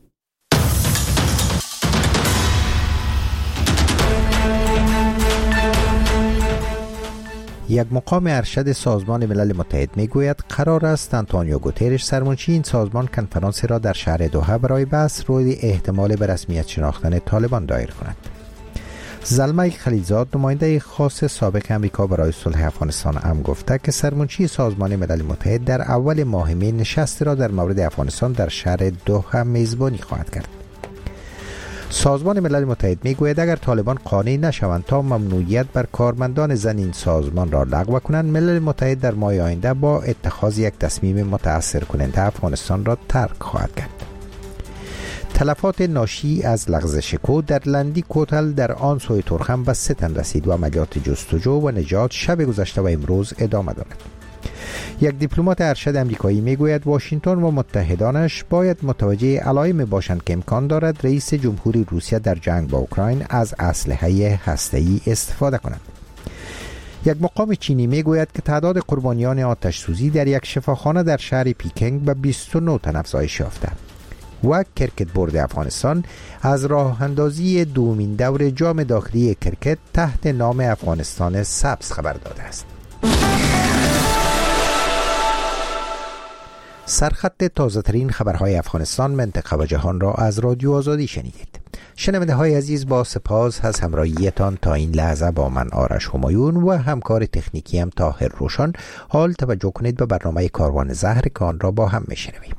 یک مقام ارشد سازمان ملل متحد میگوید قرار است آنتونیو گوترش سرمنشی این سازمان کنفرانسی را در شهر دوحه برای بحث روی احتمال به رسمیت شناختن طالبان دایر کند. زلمه خلیلزاد نماینده خاص سابق امریکا برای صلح افغانستان هم گفته که سرمنشی سازمان ملل متحد در اول ماه می نشست را در مورد افغانستان در شهر دوحه میزبانی خواهد کرد. سازمان ملل متحد میگوید اگر طالبان قانع نشوند تا ممنوعیت بر کارمندان زن این سازمان را لغو کنند، ملل متحد در ماه آینده با اتخاذ یک تصمیم متأثر کننده افغانستان را ترک خواهد کرد. تلفات ناشی از لغزش کود در لندی کوتل در آن سوی ترخم به سه تن رسید و عملیات جستجو و نجات شب گذشته و امروز ادامه دارد. یک دیپلمات ارشد امریکایی میگوید واشنگتن و متحدانش باید متوجه علائم باشند که امکان دارد رئیس جمهوری روسیه در جنگ با اوکراین از اسلحه هسته‌ای استفاده کند. یک مقام چینی میگوید که تعداد قربانیان آتش سوزی در یک شفاخانه در شهر پیکنگ به بیست و نه تن افزایش یافته. و کرکت بورد افغانستان از راه اندازی دومین دور جام داخلی کرکت تحت نام افغانستان سبز خبر داده است. سرخط تازه ترین خبرهای افغانستان، منطقه و جهان را از رادیو آزادی شنیدید. شنونده های عزیز، با سپاس از همراهیتان تا این لحظه با من آرش همایون و همکار تکنیکی هم طاهر روشن. حال توجه کنید به برنامه کاروان زهر که آن را با هم میشنویم.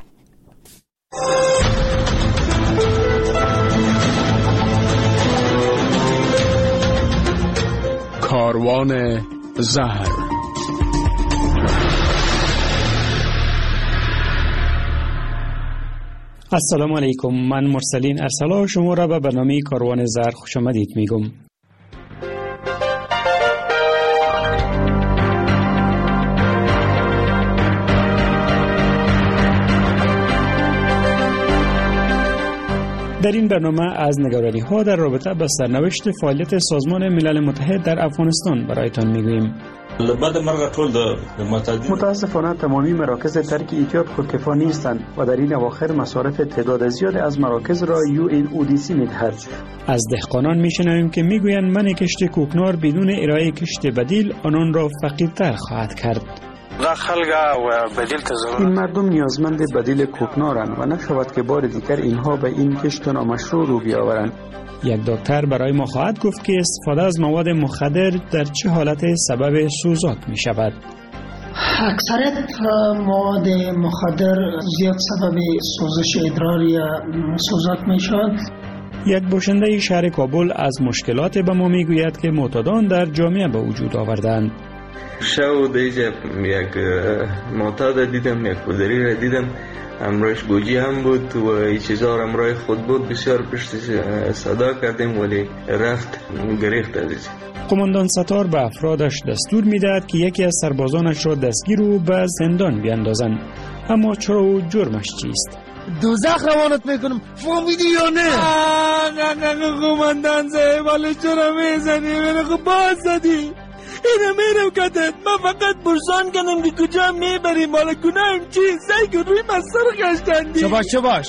کاروان زهر. السلام علیکم، من مرسلین ارسلا شما را به برنامه کاروان زهر خوش آمدید میگم. در این برنامه از نگرانی ها در رابطه با سرنوشت فعالیت سازمان ملل متحد در افغانستان برایتان میگوییم. بعد مرگ طول د معتدی متاسفانه تمامی مراکز ترک ایتیاد خودکفا نیستند و در این اواخر مصارف تعداد زیاد از مراکز را یو این او دی سی میدهد. از دهقانان میشنویم که میگویند من کشت کوکنار بدون ارائه کشت بدیل آنان را فقیرتر خواهد کرد. این مردم نیازمند بدیل کوکنارند و نشود که بار دیگر اینها به این کشت نامشروع رو بیاورند. یک دکتر برای ما خواهد گفت که استفاده از مواد مخدر در چه حالت سبب سوزاک می شود. اکثریت مواد مخدر زیاد سبب سوزش ادرار یا سوزاک می شود. یک باشنده شهر کابل از مشکلات به ما می گوید که معتادان در جامعه به وجود آوردند. شو دیجا یک معتاد دیدم، یک کودری را دیدم، امروش گوجی هم بود و این چیزا امروی خود بود. بسیار پشت صدا کردیم ولی رفت گریخت عزیز. قماندان ستار به افرادش دستور میدهد که یکی از سربازانش را دستگیر و به زندان بیاندازند. اما چرا و جرمش چیست؟ دوزخ روانت میکنم، فهمیدی یا نه؟ نه نه نه قماندان صاحب، ولی چرا میزنی؟ من خب باز زدی. اینا میرم کتت، من فقط برسان کنم که کجا میبریم، مالا گناهم چیست؟ سعی کن روی من سر گشتندی. چه باش چه باش.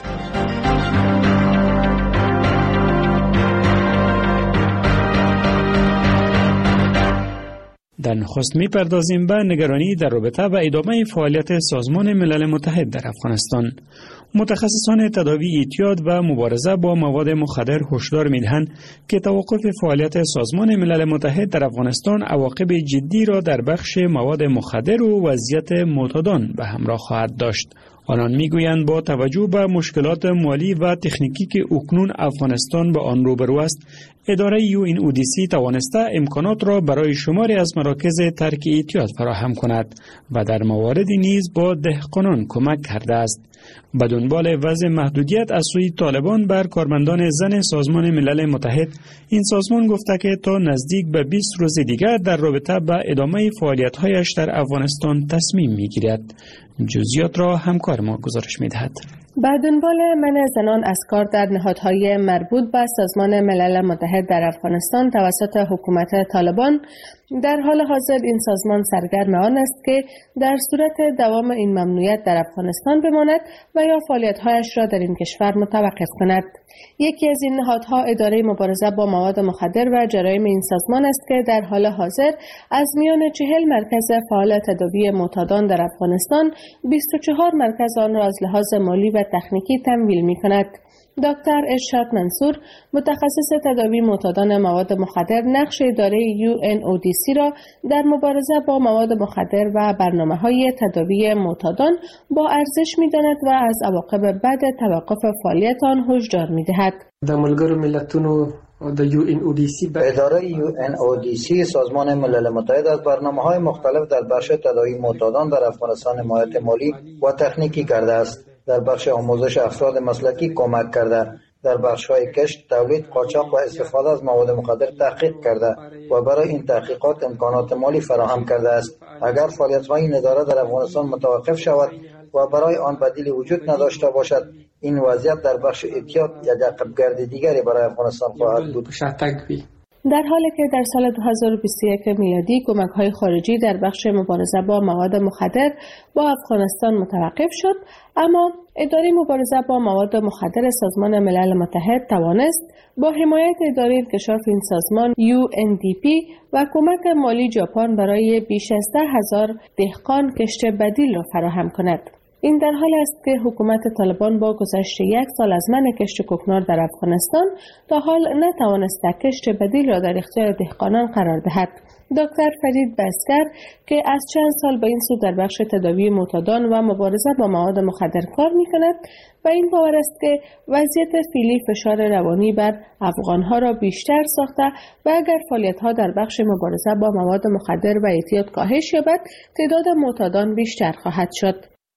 در نخست میپردازیم به نگرانی در رابطه و ادامه فعالیت سازمان ملل متحد در افغانستان. متخصصان تداوی اعتیاد و مبارزه با مواد مخدر هشدار می‌دهند که توقف فعالیت سازمان ملل متحد در افغانستان عواقب جدی را در بخش مواد مخدر و وضعیت معتادان به همراه خواهد داشت. آنان میگویند با توجه به مشکلات مالی و تکنیکی که اکنون افغانستان با آن روبرو است، اداره یو این او دی سی توانسته امکانات را برای شماری از مراکز ترک اعتیاد فراهم کند و در مواردی نیز با دهقانان کمک کرده است. به دنبال وضع محدودیت از سوی طالبان بر کارمندان زن سازمان ملل متحد، این سازمان گفته که تا نزدیک به بیست روز دیگر در رابطه با ادامه فعالیت‌هایش در افغانستان تصمیم می‌گیرد. جزئیات را همکار ما گزارش می‌دهد. به دنبال منع زنان از کار در نهادهای مربوط به سازمان ملل متحد در افغانستان توسط حکومت طالبان، در حال حاضر این سازمان سرگرم آن است که در صورت دوام این ممنوعیت در افغانستان بماند و یا فعالیت‌هایش را در این کشور متوقف کند. یکی از این نهادها اداره مبارزه با مواد مخدر و جرایم این سازمان است که در حال حاضر از میان چهل مرکز فعال تداوی معتادان در افغانستان بیست و چهار مرکز آن را از لحاظ مالی و تکنیکی تمویل می‌کند. دکتر ارشاد منصور، متخصص تداوی معتادان مواد مخدر، نقش اداره یو ان او دی سی را در مبارزه با مواد مخدر و برنامه‌های تداوی معتادان با ارزش می‌داند و از عواقب بد توقف فعالیت آن هشدار می‌دهد. د ملګرو ملتونو د یو ان او دی سی اداره یو ان او دی سی سازمان ملل متحد از برنامه‌های مختلف در بخش تداوی معتادان در افغانستان حمایت مالی و تکنیکی کرده است. در بخش آموزش افراد مسلکی کمک کرده، در بخش‌های کشت، تولید، قاچاق و استفاده از مواد مخدر تحقیق کرده و برای این تحقیقات امکانات مالی فراهم کرده است. اگر فعالیت‌های این اداره در افغانستان متوقف شود و برای آن بدیلی وجود نداشته باشد، این وضعیت در بخش اعتیاد یک عقب‌گرد دیگری برای افغانستان خواهد بود. در حالی که در سال دو هزار و بیست و یک میلادی کمک‌های خارجی در بخش مبارزه با مواد مخدر با افغانستان متوقف شد، اما اداره مبارزه با مواد مخدر سازمان ملل متحد توانست با حمایت اداره انکشاف این سازمان یو ان دی پی و کمک مالی ژاپن برای بیش از ده هزار دهقان کشت بدیل را فراهم کند. این در حال است که حکومت طالبان با گذشت یک سال از منع کشت کوکنار در افغانستان تا حال نتوانسته کشت بدیل را در اختیار دهقانان قرار دهد. دکتر فرید بزگر که از چند سال به این سو در بخش تداوی معتادان و مبارزه با مواد مخدر کار می‌کند و این باور است که وضعیت فعلی فشار روانی بر افغان‌ها را بیشتر ساخته و اگر فعالیت‌ها در بخش مبارزه با مواد مخدر و اعتیاد کاهش یابد، تعداد معتادان بیشتر خواهد شد.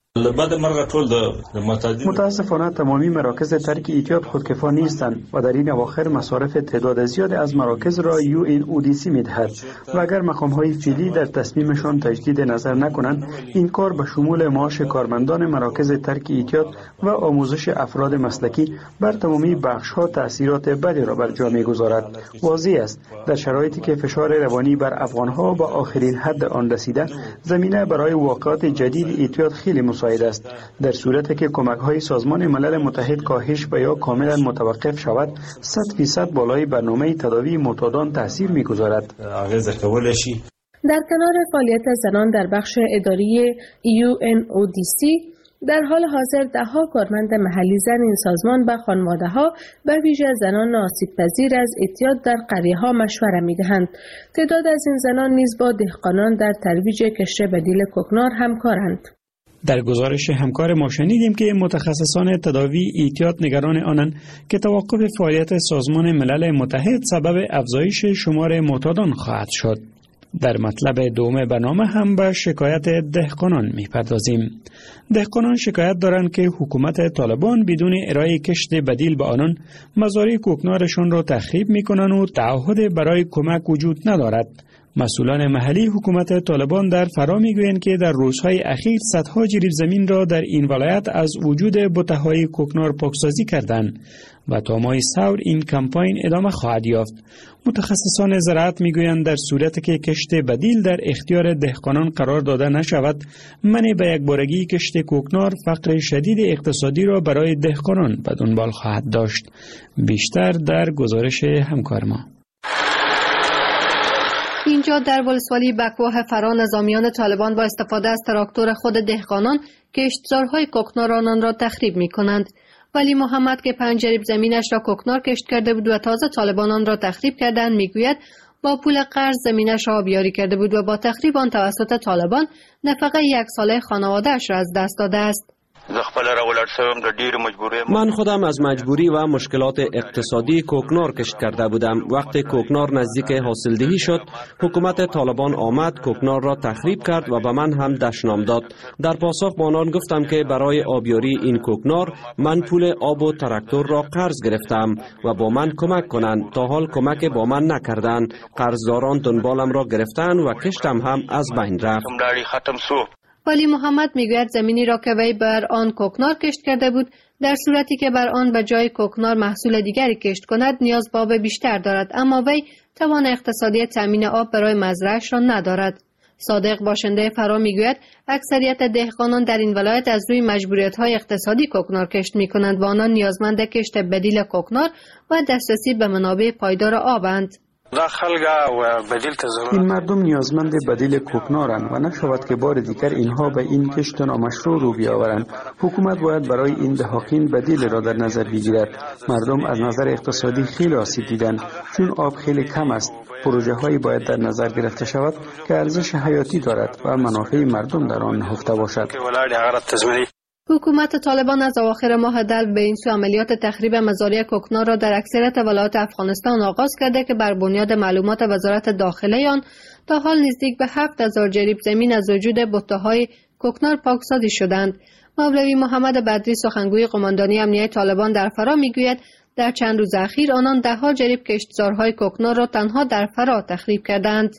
متاسفانه تمامی مراکز ترک اعتیاد خودکفا نیستند و در این اواخر مصارف تعداد زیاد از مراکز را یو ان او دی سی می‌دهد و اگر مقام‌های فعلی در تصمیمشان تجدید نظر نکنند، این کار به شمول معاش کارمندان مراکز ترک اعتیاد و آموزش افراد مسلکی بر تمامی بخش‌ها تأثیرات بدی را بر جا می‌گذارد. واضح است در شرایطی که فشار روانی بر افغان‌ها به آخرین حد آن رسیده، زمینه برای واقعات جدید اعتیاد خیلی مساعد است. در صورتی که کمک‌های سازمان ملل متحد کاهش و یا کاملا متوقف شود، صد فیصد بالای برنامه تداوی معتادان تاثیر می‌گذارد. در کنار فعالیت زنان در بخش اداری یو ان او دی سی، در حال حاضر ده‌ها کارمند محلی زن این سازمان به خانواده‌ها به ویژه زنان آسیب‌پذیر از اعتیاد در قریه‌ها مشوره می‌دهند. تعداد از این زنان نیز با دهقانان در ترویج کشت بدیل کوکنار همکارند. در گزارش همکار ما شنیدیم که متخصصان تداوی اعتیاد نگران آنند که توقف فعالیت سازمان ملل متحد سبب افزایش شمار معتادان خواهد شد. در مطلب دوم برنامه هم به شکایت دهقانان می‌پردازیم. دهقانان شکایت دارند که حکومت طالبان بدون ارائه کشت بدیل به آنان مزارع کوکنارشان را تخریب می‌کنند و تعهد برای کمک وجود ندارد. مسئولان محلی حکومت طالبان در فرا میگویند که در روزهای اخیر صدها جریب زمین را در این ولایت از وجود بته‌های کوکنار پاکسازی کردند و تا ماه سور این کمپاین ادامه خواهد یافت. متخصصان زراعت میگویند در صورتی که کشت بدیل در اختیار دهقانان قرار داده نشود، منع به یکبارگی کشت کوکنار فقر شدید اقتصادی را برای دهقانان به دنبال خواهد داشت. بیشتر در گزارش همکار ما. این اینجا در ولسوالی بکواه فرا نظامیان طالبان با استفاده از تراکتور خود دهقانان کشتزارهای کوکنار آنان را تخریب می کنند. ولی محمد که پنج جریب زمینش را کوکنار کشت کرده بود و تازه طالبان آن را تخریب کردند میگوید با پول قرض زمینش را آبیاری کرده بود و با تخریب آن توسط طالبان نفقه یک ساله خانواده‌اش را از دست داده است. من خودم از مجبوری و مشکلات اقتصادی کوکنار کشت کرده بودم. وقتی کوکنار نزدیک حاصلدهی شد، حکومت طالبان آمد کوکنار را تخریب کرد و به من هم دشنام داد. در پاسخ با آنان گفتم که برای آبیاری این کوکنار من پول آب و تراکتور را قرض گرفتم و با من کمک کنند. تا حال کمک با من نکردند. قرضداران دنبالم را گرفتند و کشتم هم از بین رفت. ولی محمد میگوید زمینی را که وی بر آن کوکنار کشت کرده بود در صورتی که بر آن به جای کوکنار محصول دیگری کشت کند نیاز به آب بیشتر دارد، اما وی توان اقتصادی تامین آب برای مزرعه‌اش را ندارد. صادق باشنده فرا میگوید اکثریت دهقانان در این ولایت از روی مجبوریت‌های اقتصادی کوکنار کشت می‌کنند و آنان نیازمند کشت بدیل کوکنار و دسترسی به منابع پایدار آبند. این مردم نیازمند بدیل کوکنارند و نشود که بار دیگر اینها به این کشت نامشروع رو بیاورند. حکومت باید برای این دهاقین بدیل را در نظر بگیرد. مردم از نظر اقتصادی خیلی آسیب دیدند چون آب خیلی کم است. پروژه هایی باید در نظر گرفته شود که ارزش حیاتی دارد و منافع مردم در آن نهفته باشد. حکومت طالبان از اواخر ماه دلو به این سو عملیات تخریب مزارع کوکنار را در اکثریت ولایات افغانستان آغاز کرده که بر بنیاد معلومات وزارت داخله آن تا حال نزدیک به هفت هزار جریب زمین از وجود بته‌های کوکنار پاکسازی شدند. مولوی محمد بدری سخنگوی قماندانی امنیه طالبان در فرا میگوید در چند روز اخیر آنان ده ها جریب کشتزارهای کوکنار را تنها در فرا تخریب کردند.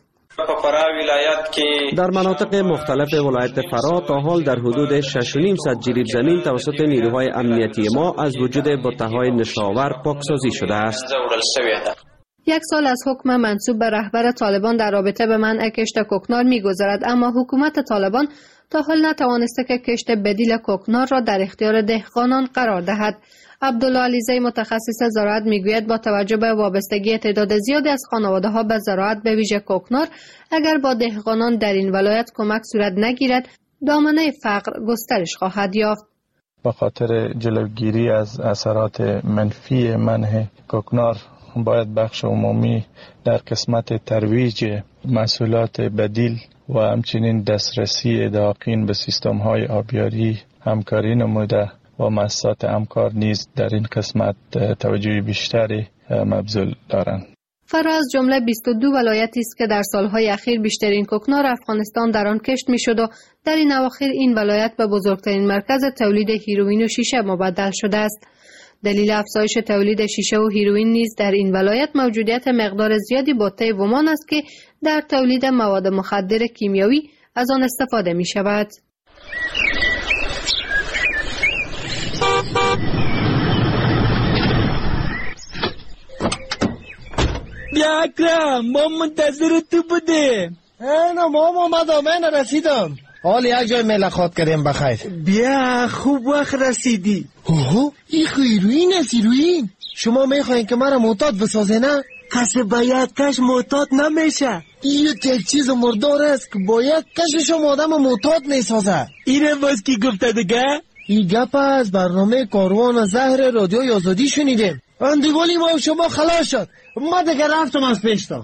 در مناطق مختلف ولایت فرا تا حال در حدود شش و نیم صد جریب زمین توسط نیروهای امنیتی ما از وجود بته‌های نشاور پاکسازی شده است. یک سال از حکم منصوب به رهبر طالبان در رابطه به منع کشت کوکنار می‌گذرد، اما حکومت طالبان تا حال نتوانسته که کشت بدیل کوکنار را در اختیار دهقانان قرار دهد. عبدالله علیزی متخصص زراعت میگوید با توجه به وابستگی تعداد زیادی از خانواده‌ها به زراعت به ویژه کوکنار، اگر با دهقانان در این ولایت کمک صورت نگیرد دامنه فقر گسترش خواهد یافت. به خاطر جلوگیری از اثرات منفی منع کوکنار باید بخش عمومی در قسمت ترویج محصولات بدیل و همچنین دسترسی دهاقین به سیستم‌های آبیاری همکاری نموده و مؤسسات همکار نیز در این قسمت توجه بیشتری مبذول دارند. فرا از جمله بیست و دو ولایتی است که در سالهای اخیر بیشترین کوکنار افغانستان در آن کشت میشد و در این اواخر این ولایت به بزرگترین مرکز تولید هیروئین و شیشه مبدل شده است. دلیل افزایش تولید شیشه و هیروئین نیز در این ولایت موجودیت مقدار زیادی بته ومان است که در تولید مواد مخدر کیمیایی از آن استفاده می شود. بیا اکرم، ما منتظر تو بودیم. نه ما اومدم، من رسیدم. حال یک جای ملاقات کردیم بخیر. بیا خوب وقت رسیدی. اوه این هیروئین است. هیروئین شما میخواین که مرا معتاد بسازه نه؟ کسی باید کش معتاد نمیشه. این یک چیز مردار است که باید کشش آدم معتاد میسازه. اینه باز کی گفته دیگه؟ این گپ از برنامه کاروان زهر رادیوی آزادی شنیدیم. اندیوالی ما و شما خلاص شد. ما دیگه رفتم از پیشتم.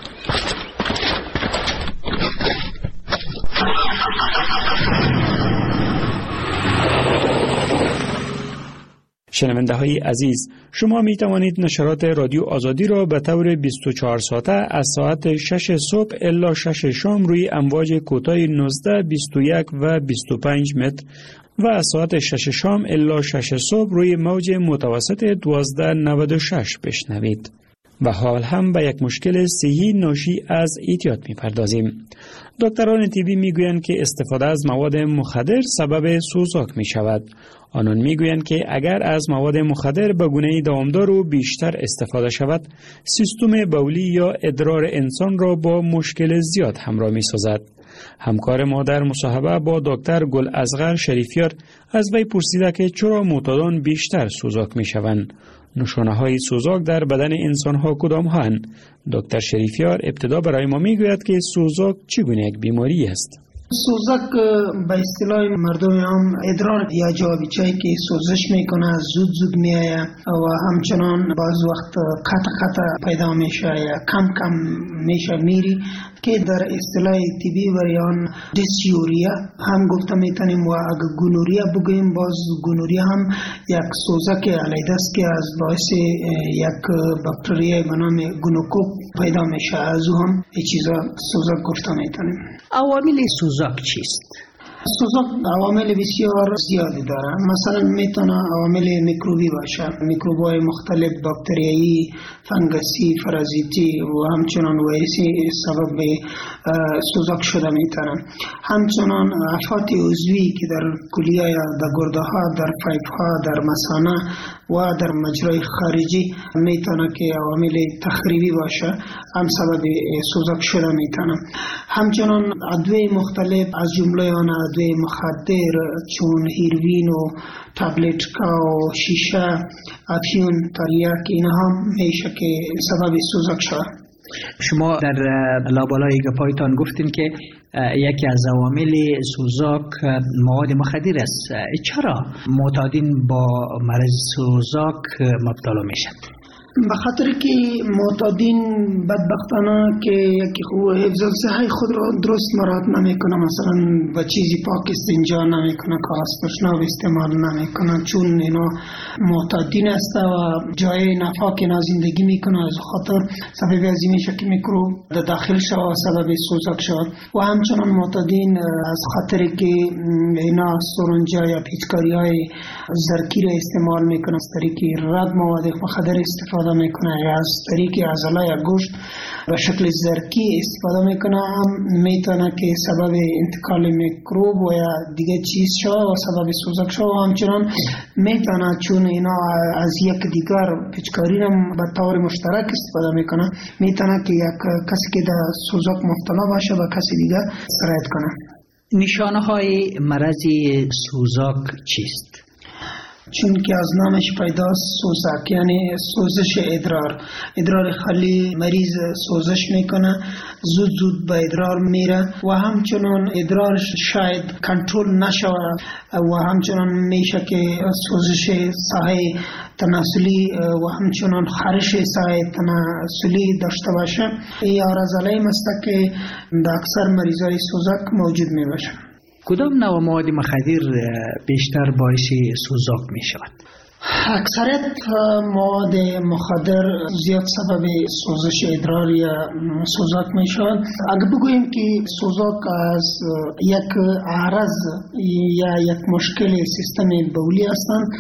شنونده های عزیز، شما می توانید نشرات رادیو آزادی را به طور بیست و چهار ساعته از ساعت شش صبح الی شش شام روی امواج کوتاه نوزده، بیست و یک و بیست و پنج متر و از ساعت شش شام الی شش صبح روی موج متوسط دوازده نود و شش بشنوید. و حال هم به یک مشکل صحی ناشی از اعتیاد می پردازیم. دکتران طبی می گویند که استفاده از مواد مخدر سبب سوزاک می شود. آنان می گویند که اگر از مواد مخدر به گونه دوامدار و بیشتر استفاده شود، سیستم بولی یا ادرار انسان را با مشکل زیاد همراه می سازد. همکار ما در مصاحبه با دکتر گل اصغر شریفیار از وی پرسیده که چرا معتادان بیشتر سوزاک می شوند. نشانه های سوزاک در بدن انسان ها کدام هستند؟ دکتر شریفیار ابتدا برای ما می گوید که سوزاک چگونه یک بیماری است. سوزک به اصطلاح مردم هم ادرار یا جابجایی که سوزش میکنه زود زود میآید و همچنان بعض وقت قطع قطع پیدا میشه یا کم کم میشه میری که در اصطلاح طبی وریان دیسیوریا هم گفته میتونیم و اگر گونوریا بگوییم باز گونوریا هم یک سوزک علیده است که از باعث یک باکتری به نام گونوکوک پیدا میشه، از او هم این چیزا سوزک گفته میتونیم. عوامل سوزاک چیست؟ سوزاک عوامل بسیار زیادی داره. مثلا میتونه عوامل میکروبی باشه، میکروب‌های مختلف باکتریایی، فنگسی، پارازیتی و همچنان ویروسی سبب سوزاک شده میتونه. همچنان آفات عضوی که در کلیه در گرده ها، در پایپ ها، در مثانه و در مجرای خارجی میتونه که عوامل تخریبی باشه، هم سبب سوزاک شده میتونه. همچنان ادویه مختلف از جمله آن ادویه مخدر چون هیروین و تابلتکا و شیشه، افیون، تریاک، اینها میشه که سبب سوزاک شده. شما در لابلای گپایتان گفتین که یکی از عوامل سوزاک مواد مخدر است. چرا معتادین با مرض سوزاک مبتلا میشند؟ به خاطر که معتادین بدبختانه که یکی خوب حفظ صحت خود را درست مراعات نمیکنه، مثلا با چیزی پاک استنجا نمیکنه، کاغذ پشناب استعمال نمیکنه، چون اینا معتادین است و جای نفاق اینا زندگی میکنه، از خاطر سبب ازی میشه که میکروب در داخل شود و سبب سوزاک شود. و همچنان معتادین از خاطر که اینا سرنجا یا پیچکاری های زرکی را استعمال میکنه، از طریق رد مواد مخدر استفاده میکنه یا از طریق عضله یا گوشت به شکل زرکی استفاده میکنه، هم میتونه که سبب انتقال میکروب و یا دیگه چیز شو و سبب سوزاک شو. و همچنان میتونه چون اینا از یک دیگر پیچکاری هم به طور مشترک استفاده میکنه، میتونه که یک کسی که در سوزاک مبتلا باشه به کسی دیگه سرایت کنه. نشانه های مرض سوزاک چیست؟ چون که از نامش پیداست سوزاک یعنی سوزش ادرار. ادرار خالی مریض سوزش میکنه، زود زود به ادرار میره و همچنان ادرارش شاید کنترل نشوه و همچنان میشه که سوزش ساحه تناسلی و همچنان خارش ساحه تناسلی داشته باشه. این آرزالای است که در اکثر مریضای سوزاک موجود میباشه. کدام نوع مواد مخدر بیشتر باعث سوزاک می شود؟ اکثریت مواد مخدر زیاد سبب سوزش ادرار یا سوزاک می شود. اگر بگوییم که سوزاک از یک عرض یا یک مشکل سیستم بولی هستند،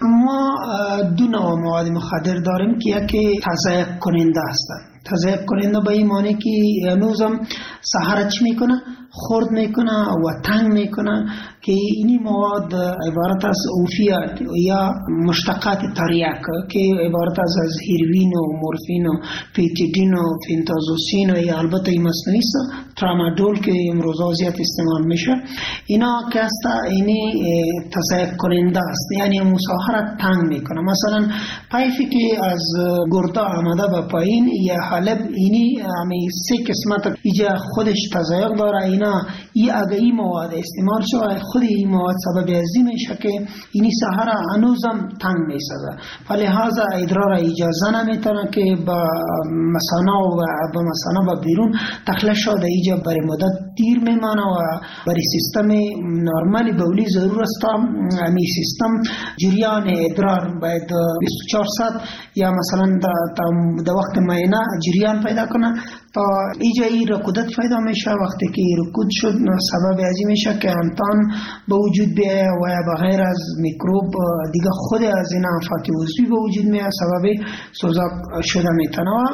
ما دو نوع مواد مخدر داریم که یکی تضعیف کننده هستند. تضعیف کننده به این معنی که هنوزم سحر چی میکنه؟ خورد میکنه و تنگ میکنه که اینی مواد عبارت از اوفیات یا مشتقات تریاک که عبارت از از هیروین و مورفین و پیتیدین و فینتازوسین و یا البته این مصنوعی است ترامادول که امروزا زیاد استعمال میشه. اینا که است اینی تضعیف کننده است، یعنی مساحرت تنگ میکنه. مثلا پایفی که از گرده آمده به پایین یا حالب، اینی همی سه قسمت ایجا خودش تضعیف داره. اینا ای اگه این مواد استعمال شود خود این مواد سبب ازی میشه که اینی سحر هنوزم تنگ میسازه، فلحاظا ادرار اجازه نمیتونه که با مثانه و با مثانه با بیرون داخل شده ایجا برای مدت دیر میمانه و برای سیستم نرمالی بولی ضرور است امی سیستم جریان ادرار باید بیست و چهار ساعت یا مثلا در وقت معینه جریان پیدا کنه تا ایجا ای رکودت پیدا میشه. وقتی که رکود شد سبب ازی میشه که انتان به وجود بیایه و یا بغیر از میکروب دیگه خود از این آفات عضوی به وجود میاد، سبب سوزاک شده میتونه. و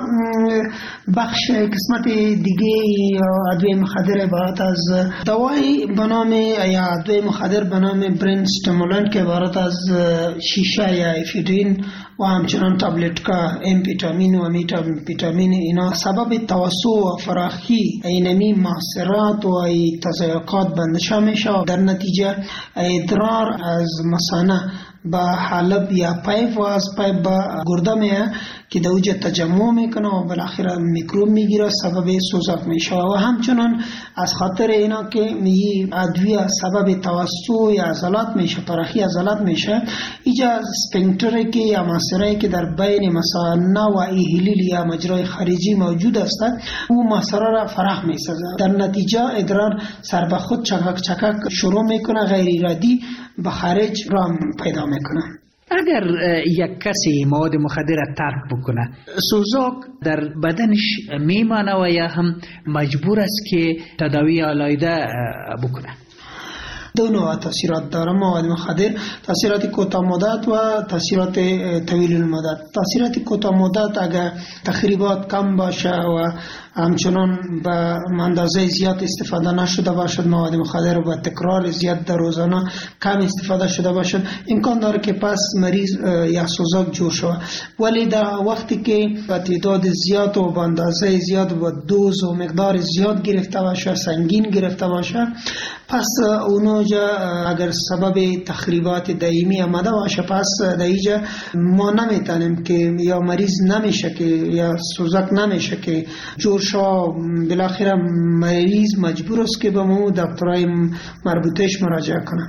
بخش قسمت دیگه ادویه مخدر عبارت از دوای به نام یا ادویه مخدر به نام برین استیمولانت که عبارت از شیشه یا افیدرین و همچنان تابلتکا، امفیتامین و میتامفیتامین، اینا سبب توسط توسع و فراخی اینمی محصرات و ای تضایقات بندشا میشه. در نتیجه ادرار از مثانه با حلب یا پایپ و از پایپ با گرده میه که در اوجه تجمع میکنه و بالاخره میکروب میگیره، سبب سوزاک میشه. و همچنان از خاطر اینا که می ادویه سبب توسع یا عضلات میشه، پرخی عضلات میشه، ایجا سپنکتری که یا محصره که در بین مثانه و ایهلیل یا مجرای خارجی موجود است، او محصره را فراخ میسازه. در نتیجه ادرار سر به خود چکک چکک شروع میکنه، غیر ارادی به خارج را پیدا میکنه. اگر یک کسی مواد مخدر را ترک بکنه، سوزاک در بدنش میمانه و یا هم مجبور است که تداوی علاوه بکنه؟ دو نوع تاثیرات داره مواد مخدر، تاثیرات کوتاه مدت و تاثیرات طویل المدت. تاثیرات کوتاه مدت اگر تخریبات کم باشه و همچنان به اندازه زیاد استفاده نشده باشد، مواد مخدر و تکرار زیاد در روزانه کم استفاده شده باشد، امکان داره که پس مریض یا سوزاک جور شود. ولی در وقتی که به تعداد زیاد و به اندازه زیاد و دوز و مقدار زیاد گرفته باشه، سنگین گرفته باشه، پس اونجا اگر سبب تخریبات دائمی آمده باشه، پس در اینجا ما نمیتونیم که یا مریض نمیشه که یا سوزاک نمیشه که جور شو. بالاخره مریض مجبور است که به مو دکترای مربوطش مراجعه کنه.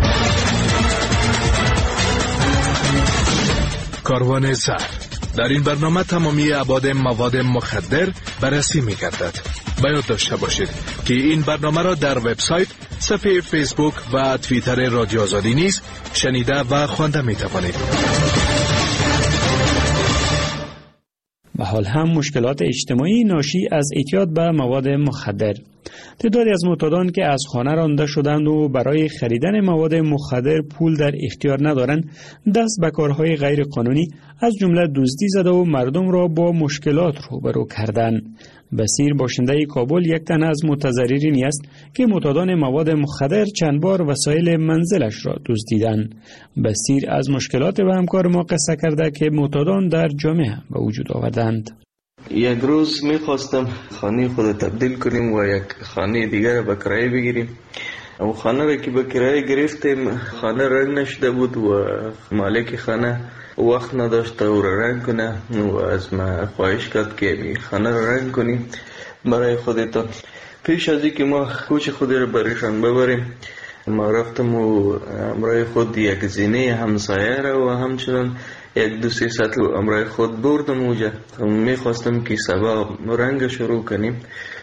کاروان زهر. در این برنامه تمامی ابعاد مواد مخدر بررسی می گردد. باید داشته باشید که این برنامه را در وبسایت، صفحه فیسبوک و توییتر رادیو آزادی نیز شنیده و خوانده می توانید. به حال هم مشکلات اجتماعی ناشی از اعتیاد به مواد مخدر. تعدادی از معتادان که از خانه رانده شدند و برای خریدن مواد مخدر پول در اختیار ندارند، دست به کارهای غیر قانونی از جمله دزدی زده و مردم را با مشکلات روبرو کردند. بصیر باشنده کابل یک تن از متضررینی است که معتادان مواد مخدر چند بار وسایل منزلش را دزدیدند. بصیر از مشکلات و همکار ما قصه کرده که معتادان در جامعه به وجود آوردند. یک روز میخواستم خانه خود تبدیل کنیم و یک خانه دیگر را به کرایه بگیریم. اما خانه را که به کرایه گرفتیم، خانه رنگ نشده بود و مالک خانه وقت نداشت او را رنگ کنه و از ما خواهش کرد که خانه را رنگ کنیم برای خودتان. پیش از اینکه ما کوچ خود را برایشان ببریم، ما رفتم و امرای خود یک زینه همسایه را و همچنان یک دو سه سطل امرای خود بردم اوجا. میخواستم که سبا رنگ شروع کنیم.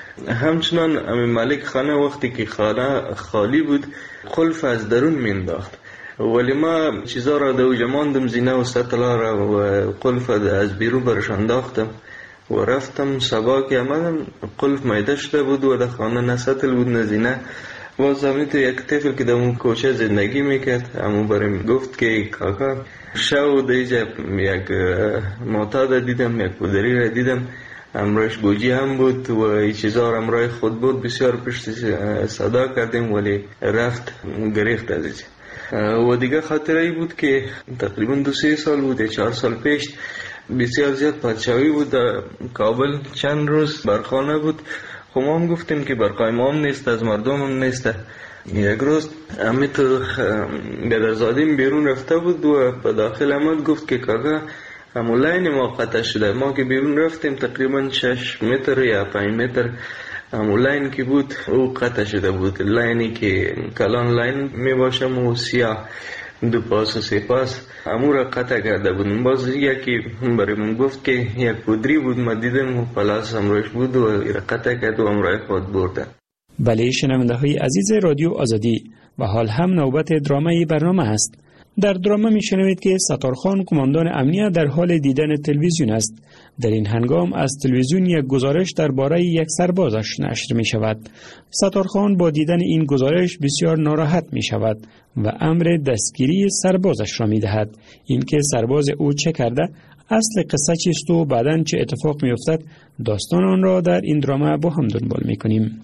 همچنان امی مالک خانه وقتی که خانه خالی بود قلف از درون مینداخت، ولی ما چیزا را دو جماندم، زینه و سطلا را و قلف از بیرون برش انداختم و رفتم. سبا که آمدم قلف میده شده بود و در خانه نه سطل بود نه زینه. باز همین تو یک طفل که در اون کوچه زندگی میکرد، اما بریم گفت که کاکا شو دیجا یک معتاد دیدم، یک پودری را دیدم، امرایش گوجی هم بود و این چیزا را امرای خود بود. بسیار پشت صدا کردیم ولی رفت گریخت از ایجا. و دیگه خاطره ای بود که تقریبا دو سه سال بود، چهار سال پیش بسیار زیاد پادشاهی بود در کابل، چند روز برخانه بود. خب ما هم گفتیم که برقای ما هم نیست، از مردم هم نیست. یک روز امی تو بدرزادیم بیرون رفته بود و به داخل آمد گفت که کاکا همو لاین ما قطع شده. ما که بیرون رفتیم تقریبا شش متر یا پنج متر همو لاین که بود او قطع شده بود. لاینی که کلان لاین می باشم و سیاه دو پاس و سه پاس همو را قطع کرده بود. باز یکی برای من گفت که یک پودری بود، ما دیدم و پلاس همراهش بود و را قطع کرد و همراه خود برده. بله شنونده های عزیز رادیو آزادی، و حال هم نوبت درامه برنامه است. در درامه می شنوید که ستارخان کماندان امنیت در حال دیدن تلویزیون است. در این هنگام از تلویزیون یک گزارش درباره یک سربازش نشر می شود. ستارخان با دیدن این گزارش بسیار ناراحت می شود و امر دستگیری سربازش را می دهد. این که سرباز او چه کرده، اصل قصه چیست و بعداً چه اتفاق می افتد، داستان آن را در این درامه با هم دنبال می کنیم.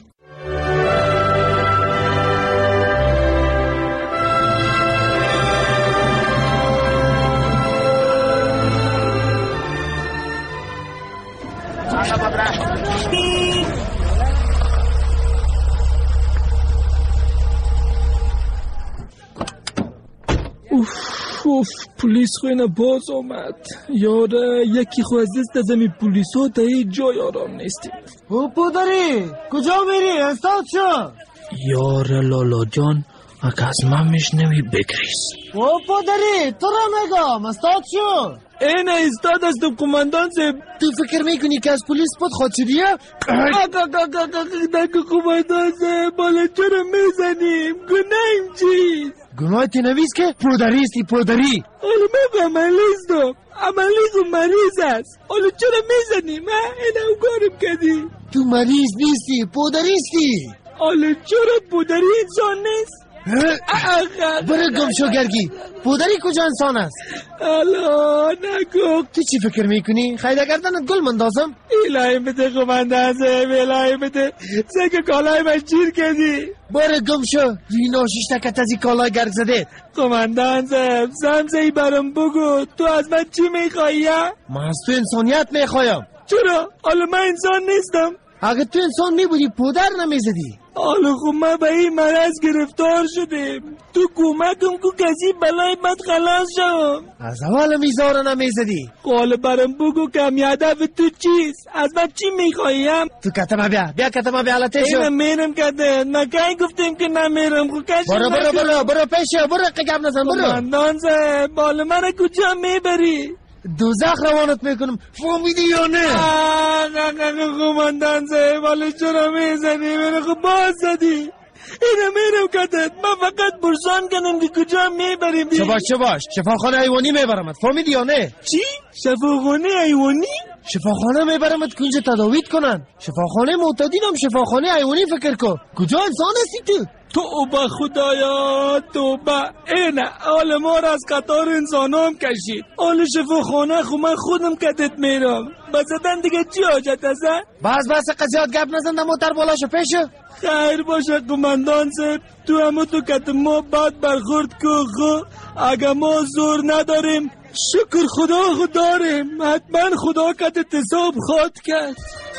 اوف اوف پلیس خوینه باز آمد. یاره یکی خو از دست از همی پلیس ها تا هیچ جای آرام نیستیم. او پدری کجا میری؟ استاد شو. یاره لالا جان اگه از من میشنوی بگریز. او پدری تو را میگم استاد شو. این استاد است کماندان صاحب. تو فکر میکنی که از پلیس پد خود شدیه؟ نگه کماندان صاحب بالا چرا میزنیم؟ گناهیم چیست؟ گناه تنویز که پودریستی پودری. حالا من به عملیستم. عملیز و مریض است. حالا چرا میزنیم؟ این او کارم کردی. تو مریض نیستی پودریستی. حالا چرا پودری انسان نیست؟ برای گم شو گرگی. پودری کجا انسان است؟ حالا نگو. تو چی فکر میکنی؟ خیده گردنت گل مندازم؟ الهی بده قماندان صاحب الهی بده. سگه کالای من چیر کردی. برای گم شو. رینا ششتکت از این کالای گرگ زده. قماندان صاحب سمزهی برام بگو تو از من چی میخوایی؟ من از تو انسانیت میخوایم. چرا؟ حالا من انسان نیستم. اگه تو انسان میبودی پودر نمیزدی. حالا خب ما به این مرض گرفتار شدیم. تو کمکم کو کسی بلای من خلاص شم. از اول میزاره نمیزدی. حالا برام بگو کم هدف تو چیست؟ از من چی میخوایم؟ تو کتما بیا بیا کتما بیا علته شو. اینم میرم کتن. ما کی گفتیم که نمیرم خو کشی برو برو برو برو پیشه برو قگم نزن برو. کماندان صاحب حالا من کجا میبری؟ دوزخ روانت میکنم. فهمیدی یا نه؟ کماندان صاحب حالا چرا میزنی؟ من خب باز زدی. اینو میرم کتت. من فقط برسان کنم که کجا میبریم. شباش شباش شفاخانه حیوانی میبرمت. فهمیدی یا نه؟ چی؟ شفاخانه حیوانی؟ شفاخانه میبرمت کنج تداویت کنن. شفاخانه معتادینم شفاخانه حیوانی فکر کن. کجا انسان هستی تو؟ توبه خدایا توبه. اینه حال ما را از قطار انسان هم کشید. حال شفاخانه خو من خودم کتت میرم. بزدن دیگه چی حاجت است؟ بس بس قضیات گپ نزن در موتر بالاشو پیشو. خیر باشه قماندان صاحب. تو همو تو کت ما بد برخورد که خو اگه ما زور نداریم شکر خدا خود داریم. حتما خدا کتت حساب خواد کرد.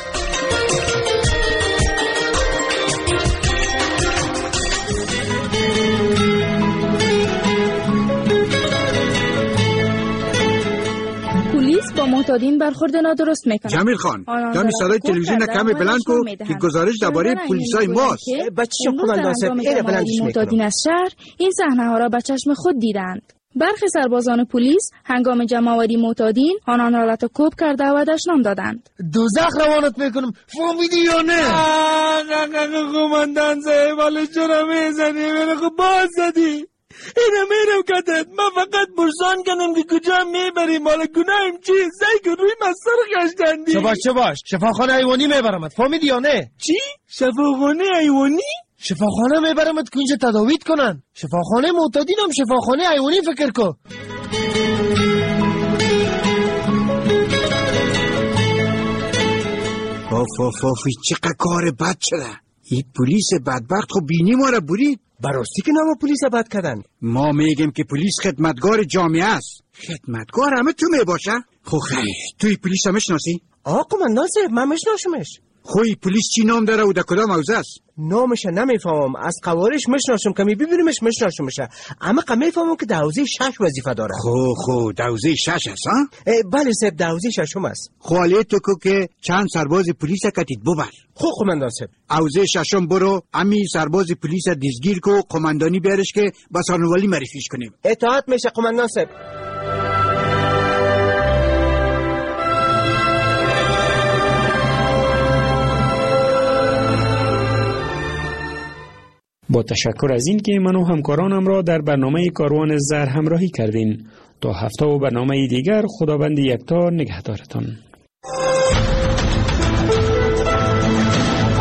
پلیس با معتادین برخورد نادرست میکنه. جمیل خان دمی صدای تلویزیون کمی بلند کو که گزارش درباره پلیسای ماست. بچه کماندان صاحب اینو بلندش معتادین از شهر این صحنه ها را به چشم خود دیدند. برخی سربازان پلیس هنگام جمع‌آوری معتادین آنان را لطکوب کرده و دشنام دادند. دوزخ روانت میکنم. فهمیدی یا نه؟ قماندان صاحب حالا چرا میزنی؟ من خب باز زدی. اینو میرم کتت. من فقط برسان کنم که کجا میبریم. حالا گناهیم چی؟ سعی که روی مستر گشتندی. شباش شباش شفاخانه حیوانی میبرمت. فهمیدی یا نه؟ چی؟ شفاخانه حیوانی؟ شفاخانه میبرمت کنج تداویت کنن. شفاخانه معتادینم شفاخانه حیوانی فکر کن. آف آف آف چقدر کار بد شده. این پلیس بدبخت خب بینی ما را برید. براستی که نما پلیس بد کردن. ما میگیم که پلیس خدمتگار جامعه است. خدمتگار همه تو میباشه. خب خیر توی پلیس هم میشناسی؟ آقا قماندان صاحب من میشناسمش. خوی پلیس چی نام داره و در کدام حوزه است؟ نامش نمیفهمم. از قوارش میشناسم که میبینیمش میشناسمشه. اما که میفهمم که در حوزه شش وظیفه داره. خو خو در حوزه شش است ها؟ بله صاحب در حوزه ششم است. خواله تو که چند سرباز پلیس کتید ببر. خو قماندان صاحب حوزه ششم برو امی سرباز پلیس دیزگیر کو قماندانی بیارش که با سانوالی معرفیش کنیم. اطاعت میشه قماندان صاحب. با تشکر از این که من و همکارانم را در برنامه کاروان زهر همراهی کردین. تا هفته و برنامه دیگر خداوند یکتا نگهدارتان.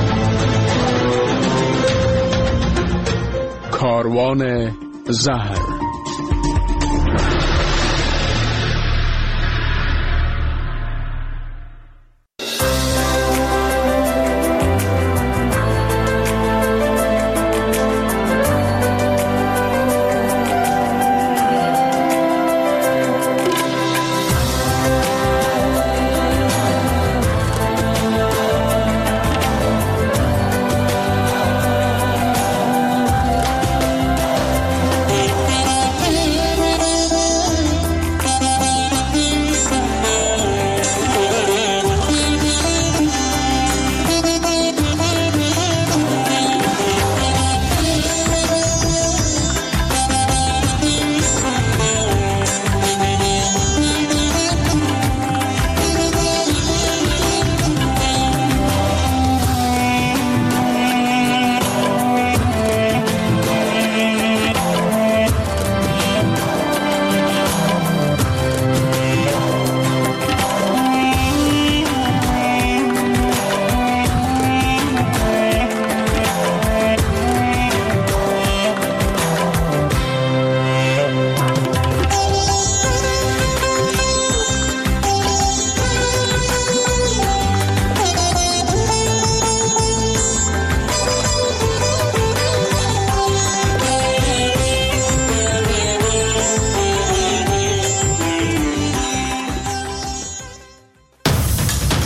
کاروان زهر